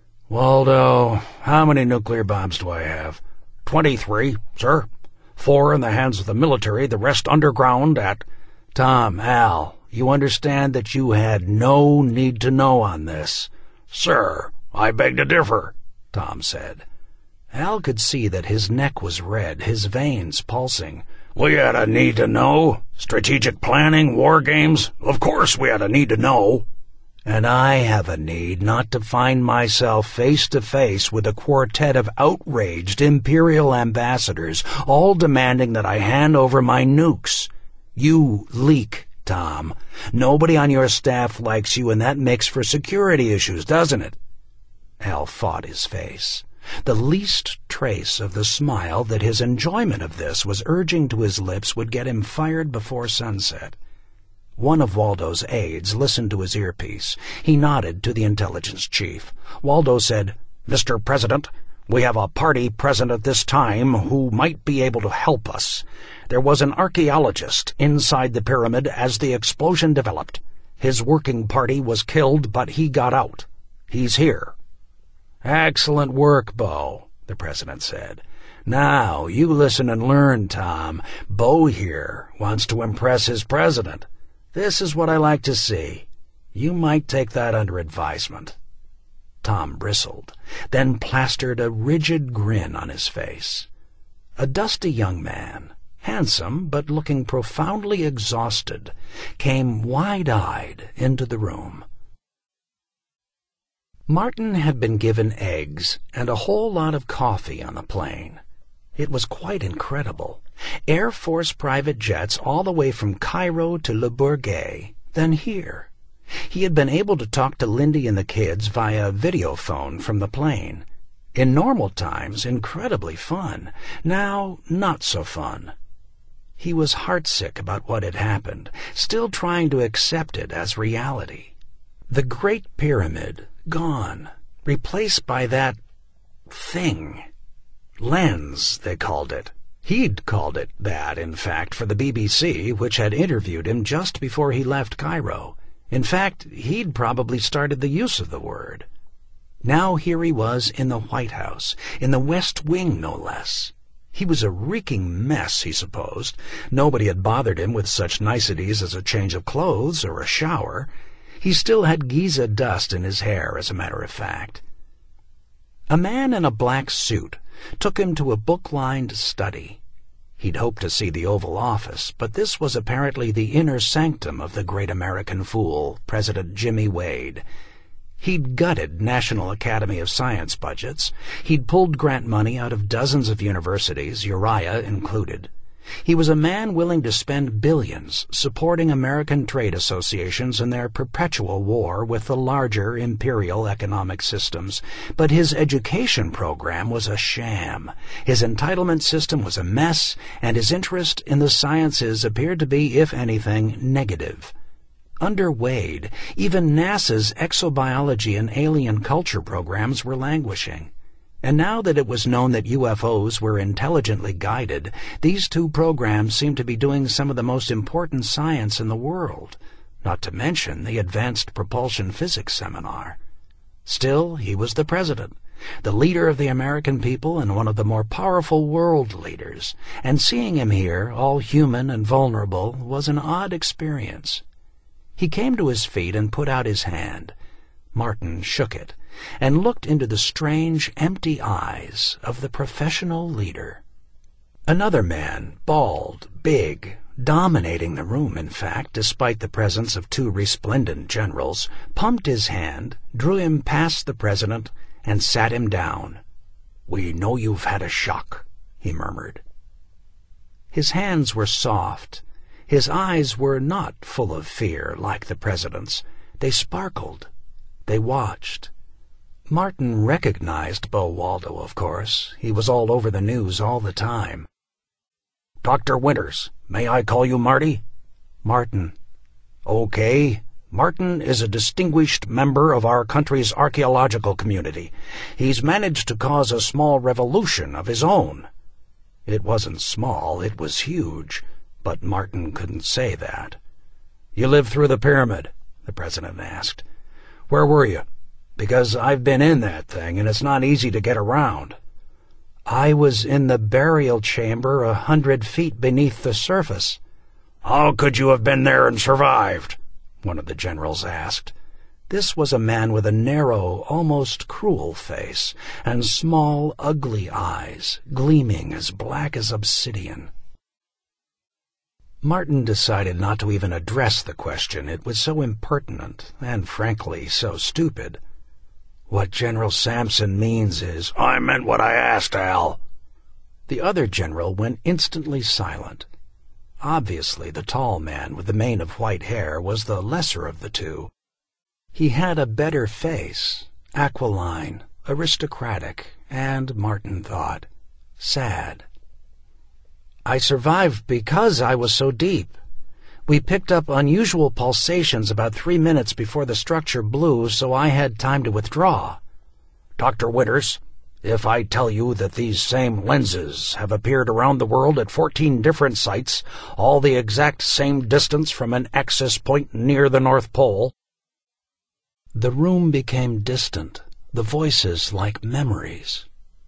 "Waldo, how many nuclear bombs do I have?" Twenty-three, sir. Four in the hands of the military, the rest underground at—" "Tom, Al, you understand that you had no need to know on this." "Sir, I beg to differ," Tom said. Al could see that his neck was red, his veins pulsing. "We had a need to know. Strategic planning, war games. Of course we had a need to know." "And I have a need not to find myself face to face with a quartet of outraged imperial ambassadors, all demanding that I hand over my nukes. You leak, Tom. Nobody on your staff likes you, and that makes for security issues, doesn't it?" Al fought his face. The least trace of the smile that his enjoyment of this was urging to his lips would get him fired before sunset. One of Waldo's aides listened to his earpiece. He nodded to the intelligence chief. Waldo said, "Mister President, we have a party present at this time who might be able to help us. There was an archaeologist inside the pyramid as the explosion developed. His working party was killed, but he got out. He's here." "Excellent work, Bo," the president said. "Now, you listen and learn, Tom. Bo here wants to impress his president. This is what I like to see. You might take that under advisement." Tom bristled, then plastered a rigid grin on his face. A dusty young man, handsome but looking profoundly exhausted, came wide-eyed into the room. Martin had been given eggs and a whole lot of coffee on the plane. It was quite incredible. Air Force private jets all the way from Cairo to Le Bourget, then here. He had been able to talk to Lindy and the kids via video phone from the plane. In normal times, incredibly fun. Now, not so fun. He was heartsick about what had happened, still trying to accept it as reality. The Great Pyramid, gone, replaced by that thing. Lens, they called it. He'd called it that, in fact, for the B B C, which had interviewed him just before he left Cairo. In fact, he'd probably started the use of the word. Now here he was in the White House, in the West Wing no less. He was a reeking mess, he supposed. Nobody had bothered him with such niceties as a change of clothes or a shower. He still had Giza dust in his hair, as a matter of fact. A man in a black suit took him to a book-lined study. He'd hoped to see the Oval Office, but this was apparently the inner sanctum of the great American fool, President Jimmy Wade. He'd gutted National Academy of Science budgets. He'd pulled grant money out of dozens of universities, Uriah included. He was a man willing to spend billions supporting American trade associations in their perpetual war with the larger imperial economic systems. But his education program was a sham. His entitlement system was a mess, and his interest in the sciences appeared to be, if anything, negative. Under Wade, even NASA's exobiology and alien culture programs were languishing. And now that it was known that U F Os were intelligently guided, these two programs seemed to be doing some of the most important science in the world, not to mention the Advanced Propulsion Physics Seminar. Still, he was the president, the leader of the American people and one of the more powerful world leaders, and seeing him here, all human and vulnerable, was an odd experience. He came to his feet and put out his hand. Martin shook it and looked into the strange, empty eyes of the professional leader. Another man, bald, big, dominating the room, in fact, despite the presence of two resplendent generals, pumped his hand, drew him past the president, and sat him down. "We know you've had a shock," he murmured. His hands were soft. His eyes were not full of fear like the president's. They sparkled. They watched. Martin recognized Bo Waldo, of course. He was all over the news all the time. Doctor Winters, may I call you Marty? Martin. Okay. Martin is a distinguished member of our country's archaeological community. He's managed to cause a small revolution of his own. It wasn't small, it was huge, but Martin couldn't say that. You lived through the pyramid? The president asked. Where were you? Because I've been in that thing, and it's not easy to get around. I was in the burial chamber a hundred feet beneath the surface. How could you have been there and survived? One of the generals asked. This was a man with a narrow, almost cruel face, and small, ugly eyes, gleaming as black as obsidian. Martin decided not to even address the question. It was so impertinent, and frankly, so stupid. What General Sampson means is, I meant what I asked, Al. The other general went instantly silent. Obviously, the tall man with the mane of white hair was the lesser of the two. He had a better face, aquiline, aristocratic, and, Martin thought, sad. I survived because I was so deep. We picked up unusual pulsations about three minutes before the structure blew, so I had time to withdraw. Doctor Winters, if I tell you that these same lenses have appeared around the world at fourteen different sites, all the exact same distance from an access point near the North Pole. The room became distant, the voices like memories.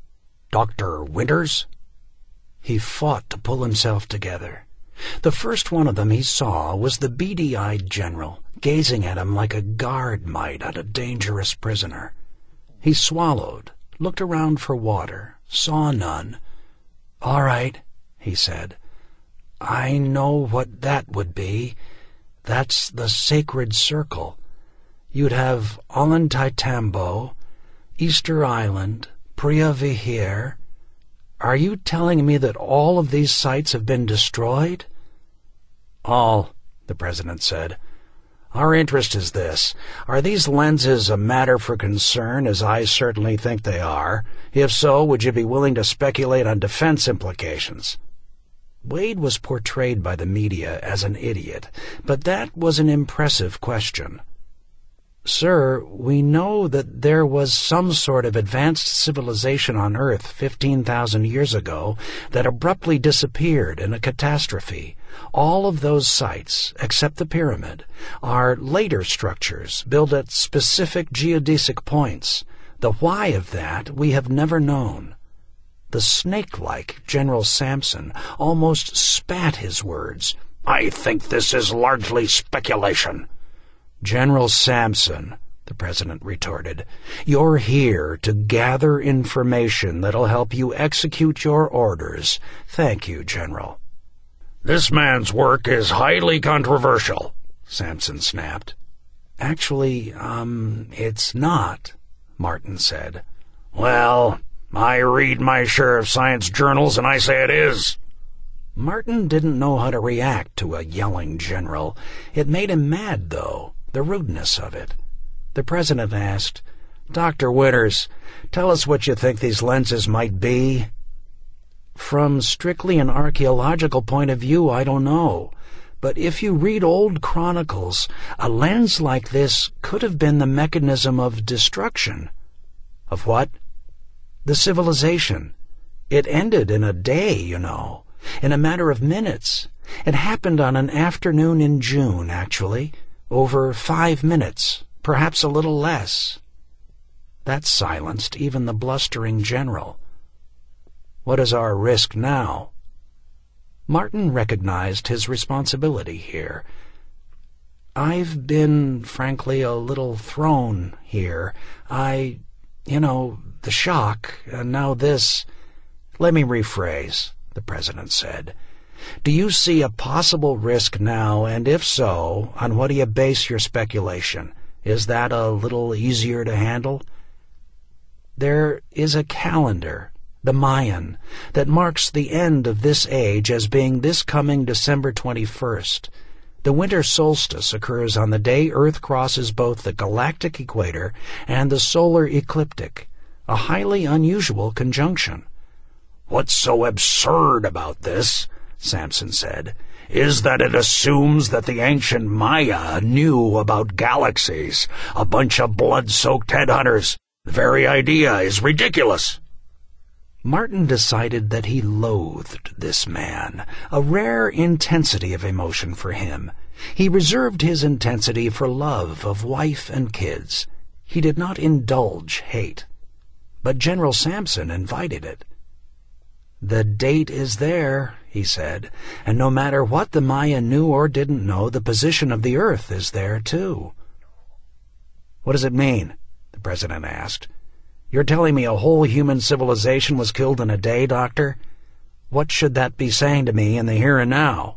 Doctor Winters? He fought to pull himself together. The first one of them he saw was the beady-eyed general, gazing at him like a guard might at a dangerous prisoner. He swallowed, looked around for water, saw none. "All right," he said. "I know what that would be. That's the sacred circle. You'd have Ollantaytambo, Easter Island, Preah Vihear. Are you telling me that all of these sites have been destroyed?" "All," the president said. "Our interest is this. Are these lenses a matter for concern, as I certainly think they are? If so, would you be willing to speculate on defense implications?" Wade was portrayed by the media as an idiot, but that was an impressive question. "Sir, we know that there was some sort of advanced civilization on Earth fifteen thousand years ago that abruptly disappeared in a catastrophe. All of those sites, except the pyramid, are later structures built at specific geodesic points. The why of that we have never known." The snake-like General Sampson almost spat his words. "I think this is largely speculation." "General Sampson," the president retorted, "you're here to gather information that'll help you execute your orders. Thank you, General." "This man's work is highly controversial," Sampson snapped. "Actually, um, it's not," Martin said. "Well, I read my share of science journals, and I say it is." Martin didn't know how to react to a yelling general. It made him mad, though, the rudeness of it. The president asked, "Doctor Winters, tell us what you think these lenses might be." "From strictly an archaeological point of view, I don't know. But if you read old chronicles, a lens like this could have been the mechanism of destruction." "Of what?" "The civilization. It ended in a day, you know, in a matter of minutes. It happened on an afternoon in June, actually, over five minutes, perhaps a little less." That silenced even the blustering general. "What is our risk now?" Martin recognized his responsibility here. "I've been, frankly, a little thrown here. I, you know, the shock, and now this." "Let me rephrase," the president said. "Do you see a possible risk now, and if so, on what do you base your speculation? Is that a little easier to handle?" "There is a calendar, the Mayan, that marks the end of this age as being this coming December twenty-first. The winter solstice occurs on the day Earth crosses both the galactic equator and the solar ecliptic, a highly unusual conjunction. "What's so absurd about this," Samson said, "is that it assumes that the ancient Maya knew about galaxies, a bunch of blood-soaked headhunters. The very idea is ridiculous." Martin decided that he loathed this man, a rare intensity of emotion for him. He reserved his intensity for love of wife and kids. He did not indulge hate. But General Samson invited it. "The date is there," he said, "and no matter what the Maya knew or didn't know, the position of the Earth is there too." "What does it mean?" the President asked. "You're telling me a whole human civilization was killed in a day, Doctor? What should that be saying to me in the here and now?"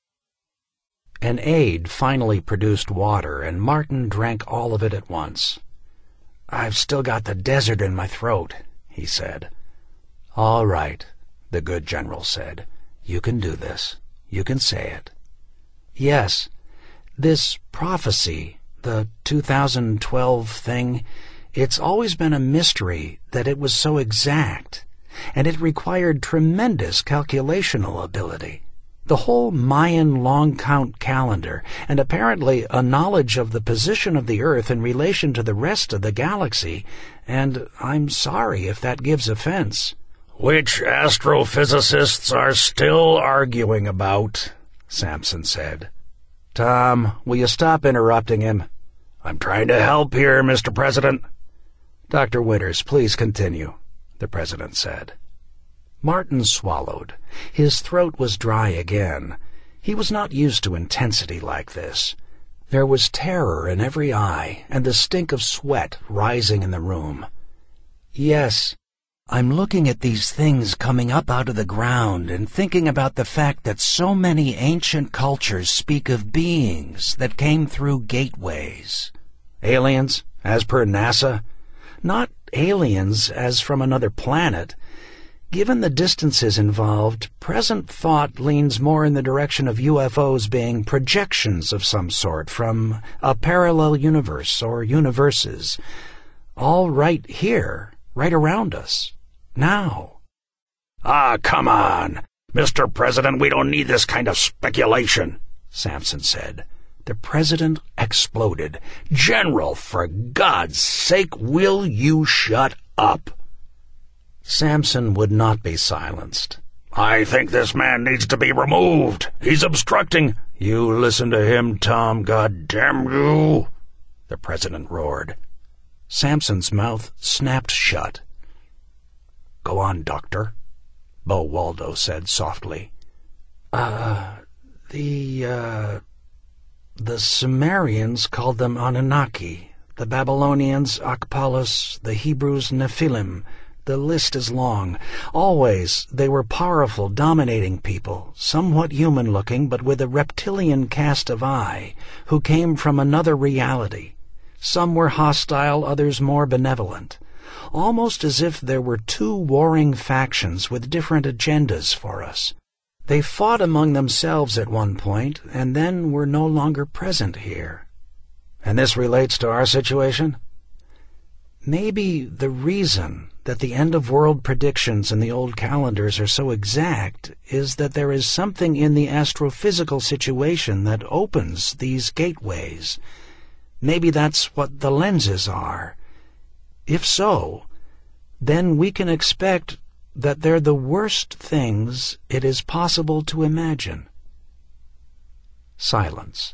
An aide finally produced water, and Martin drank all of it at once. "I've still got the desert in my throat," he said. "All right," the good general said. "You can do this. You can say it." "Yes, this prophecy, the two thousand twelve thing, it's always been a mystery that it was so exact, and it required tremendous calculational ability. The whole Mayan long-count calendar, and apparently a knowledge of the position of the Earth in relation to the rest of the galaxy, and I'm sorry if that gives offense." "Which astrophysicists are still arguing about," Samson said. "Tom, will you stop interrupting him?" "I'm trying to help here, Mister President." "Doctor Winters, please continue," the President said. Martin swallowed. His throat was dry again. He was not used to intensity like this. There was terror in every eye, and the stink of sweat rising in the room. "Yes, I'm looking at these things coming up out of the ground and thinking about the fact that so many ancient cultures speak of beings that came through gateways." "Aliens, as per NASA?" "Not aliens as from another planet. Given the distances involved, present thought leans more in the direction of U F Os being projections of some sort from a parallel universe or universes, all right here, right around us, now." "Ah, come on, Mister President, we don't need this kind of speculation," Samson said. The President exploded. "General, for God's sake, will you shut up?" Samson would not be silenced. "I think this man needs to be removed. He's obstructing—" "You listen to him, Tom, goddamn you!" the President roared. Samson's mouth snapped shut. "Go on, Doctor," Bo Waldo said softly. Uh, the, uh... The Sumerians called them Anunnaki, the Babylonians Akpalos, the Hebrews Nephilim. The list is long. Always they were powerful, dominating people, somewhat human-looking but with a reptilian cast of eye, who came from another reality. Some were hostile, others more benevolent, almost as if there were two warring factions with different agendas for us. They fought among themselves at one point, and then were no longer present here." "And this relates to our situation?" "Maybe the reason that the end-of-world predictions in the old calendars are so exact is that there is something in the astrophysical situation that opens these gateways. Maybe that's what the lenses are. If so, then we can expect that they're the worst things it is possible to imagine." Silence.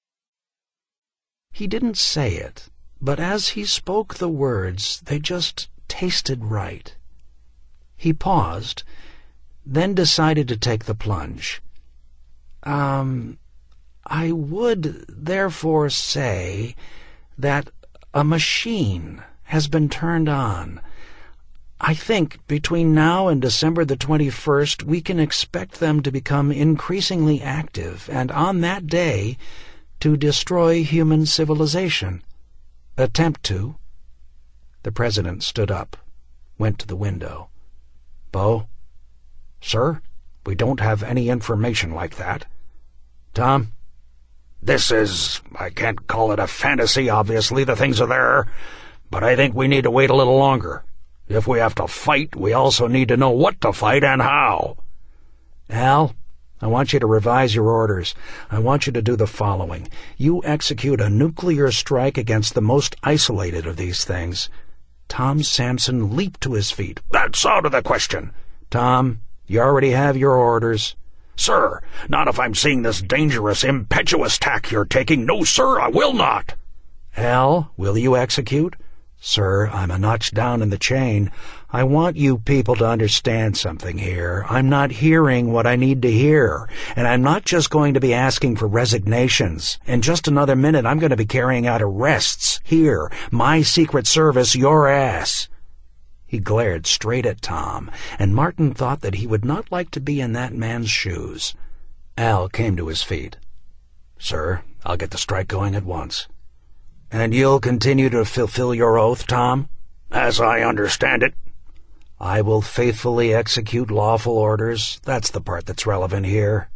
He didn't say it, but as he spoke the words, they just tasted right. He paused, then decided to take the plunge. Um, I would therefore say that a machine has been turned on. I think between now and December the twenty-first we can expect them to become increasingly active, and on that day to destroy human civilization. Attempt to. The President stood up, went to the window. "Bo? Sir, we don't have any information like that. Tom, This is, I can't call it a fantasy, obviously, the things are there, but I think we need to wait a little longer. If we have to fight, we also need to know what to fight and how. Al, I want you to revise your orders. I want you to do the following. You execute a nuclear strike against the most isolated of these things. Tom Sampson leaped to his feet. That's out of the question. Tom, you already have your orders. Sir, not if I'm seeing this dangerous, impetuous tack you're taking. No, sir, I will not. Al, will you execute? Sir, I'm a notch down in the chain. I want you people to understand something here. I'm not hearing what I need to hear, and I'm not just going to be asking for resignations. In just another minute, I'm going to be carrying out arrests here. My Secret Service, your ass. He glared straight at Tom, and Martin thought that he would not like to be in that man's shoes. Al came to his feet. Sir, I'll get the strike going at once. And you'll continue to fulfill your oath, Tom? As I understand it. I will faithfully execute lawful orders. That's the part that's relevant here.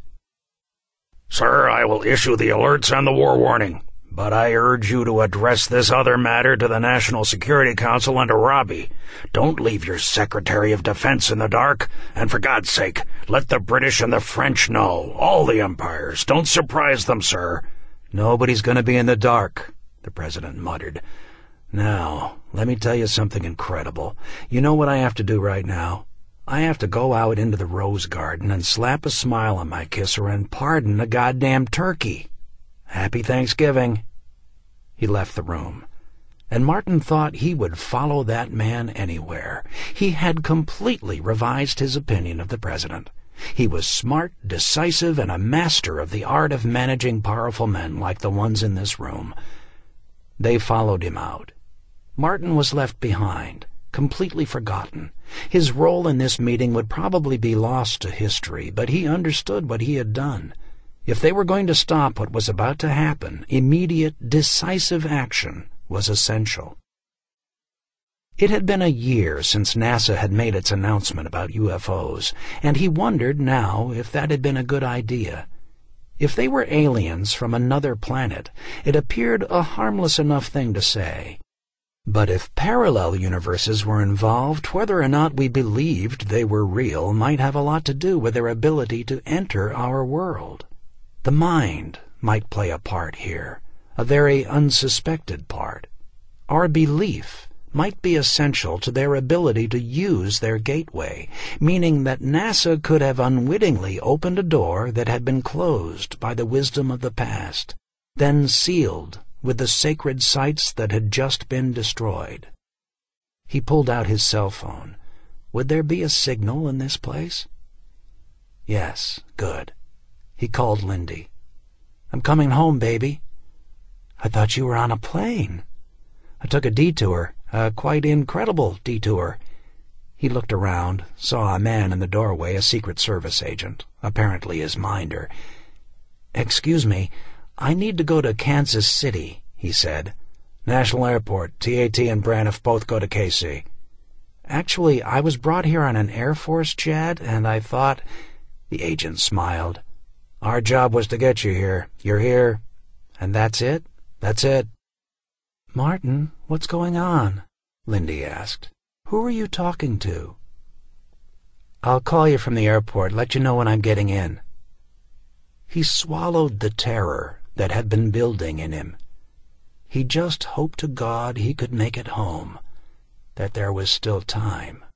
Sir, I will issue the alerts and the war warning, but I urge you to address this other matter to the National Security Council and to Robbie. Don't leave your Secretary of Defense in the dark, and for God's sake, let the British and the French know, all the empires. Don't surprise them, sir. Nobody's going to be in the dark, the President muttered. Now, let me tell you something incredible. You know what I have to do right now? I have to go out into the rose garden and slap a smile on my kisser and pardon a goddamn turkey. Happy Thanksgiving. He left the room, and Martin thought he would follow that man anywhere. He had completely revised his opinion of the President. He was smart, decisive, and a master of the art of managing powerful men like the ones in this room. They followed him out. Martin was left behind, completely forgotten. His role in this meeting would probably be lost to history, but he understood what he had done. If they were going to stop what was about to happen, immediate, decisive action was essential. It had been a year since NASA had made its announcement about U F Os, and he wondered now if that had been a good idea. If they were aliens from another planet, it appeared a harmless enough thing to say. But if parallel universes were involved, whether or not we believed they were real might have a lot to do with their ability to enter our world. The mind might play a part here, a very unsuspected part. Our belief might be essential to their ability to use their gateway, meaning that NASA could have unwittingly opened a door that had been closed by the wisdom of the past, then sealed with the sacred sites that had just been destroyed. He pulled out his cell phone. Would there be a signal in this place? Yes, good. He called Lindy. I'm coming home, baby. I thought you were on a plane. I took a detour, a quite incredible detour. He looked around, saw a man in the doorway, a Secret Service agent, apparently his minder. Excuse me, I need to go to Kansas City, he said. National Airport, T A T and Braniff both go to K C. Actually, I was brought here on an Air Force jet, and I thought... The agent smiled. Our job was to get you here. You're here. And that's it? That's it. Martin, what's going on? Lindy asked. Who are you talking to? I'll call you from the airport, let you know when I'm getting in. He swallowed the terror that had been building in him. He just hoped to God he could make it home, that there was still time.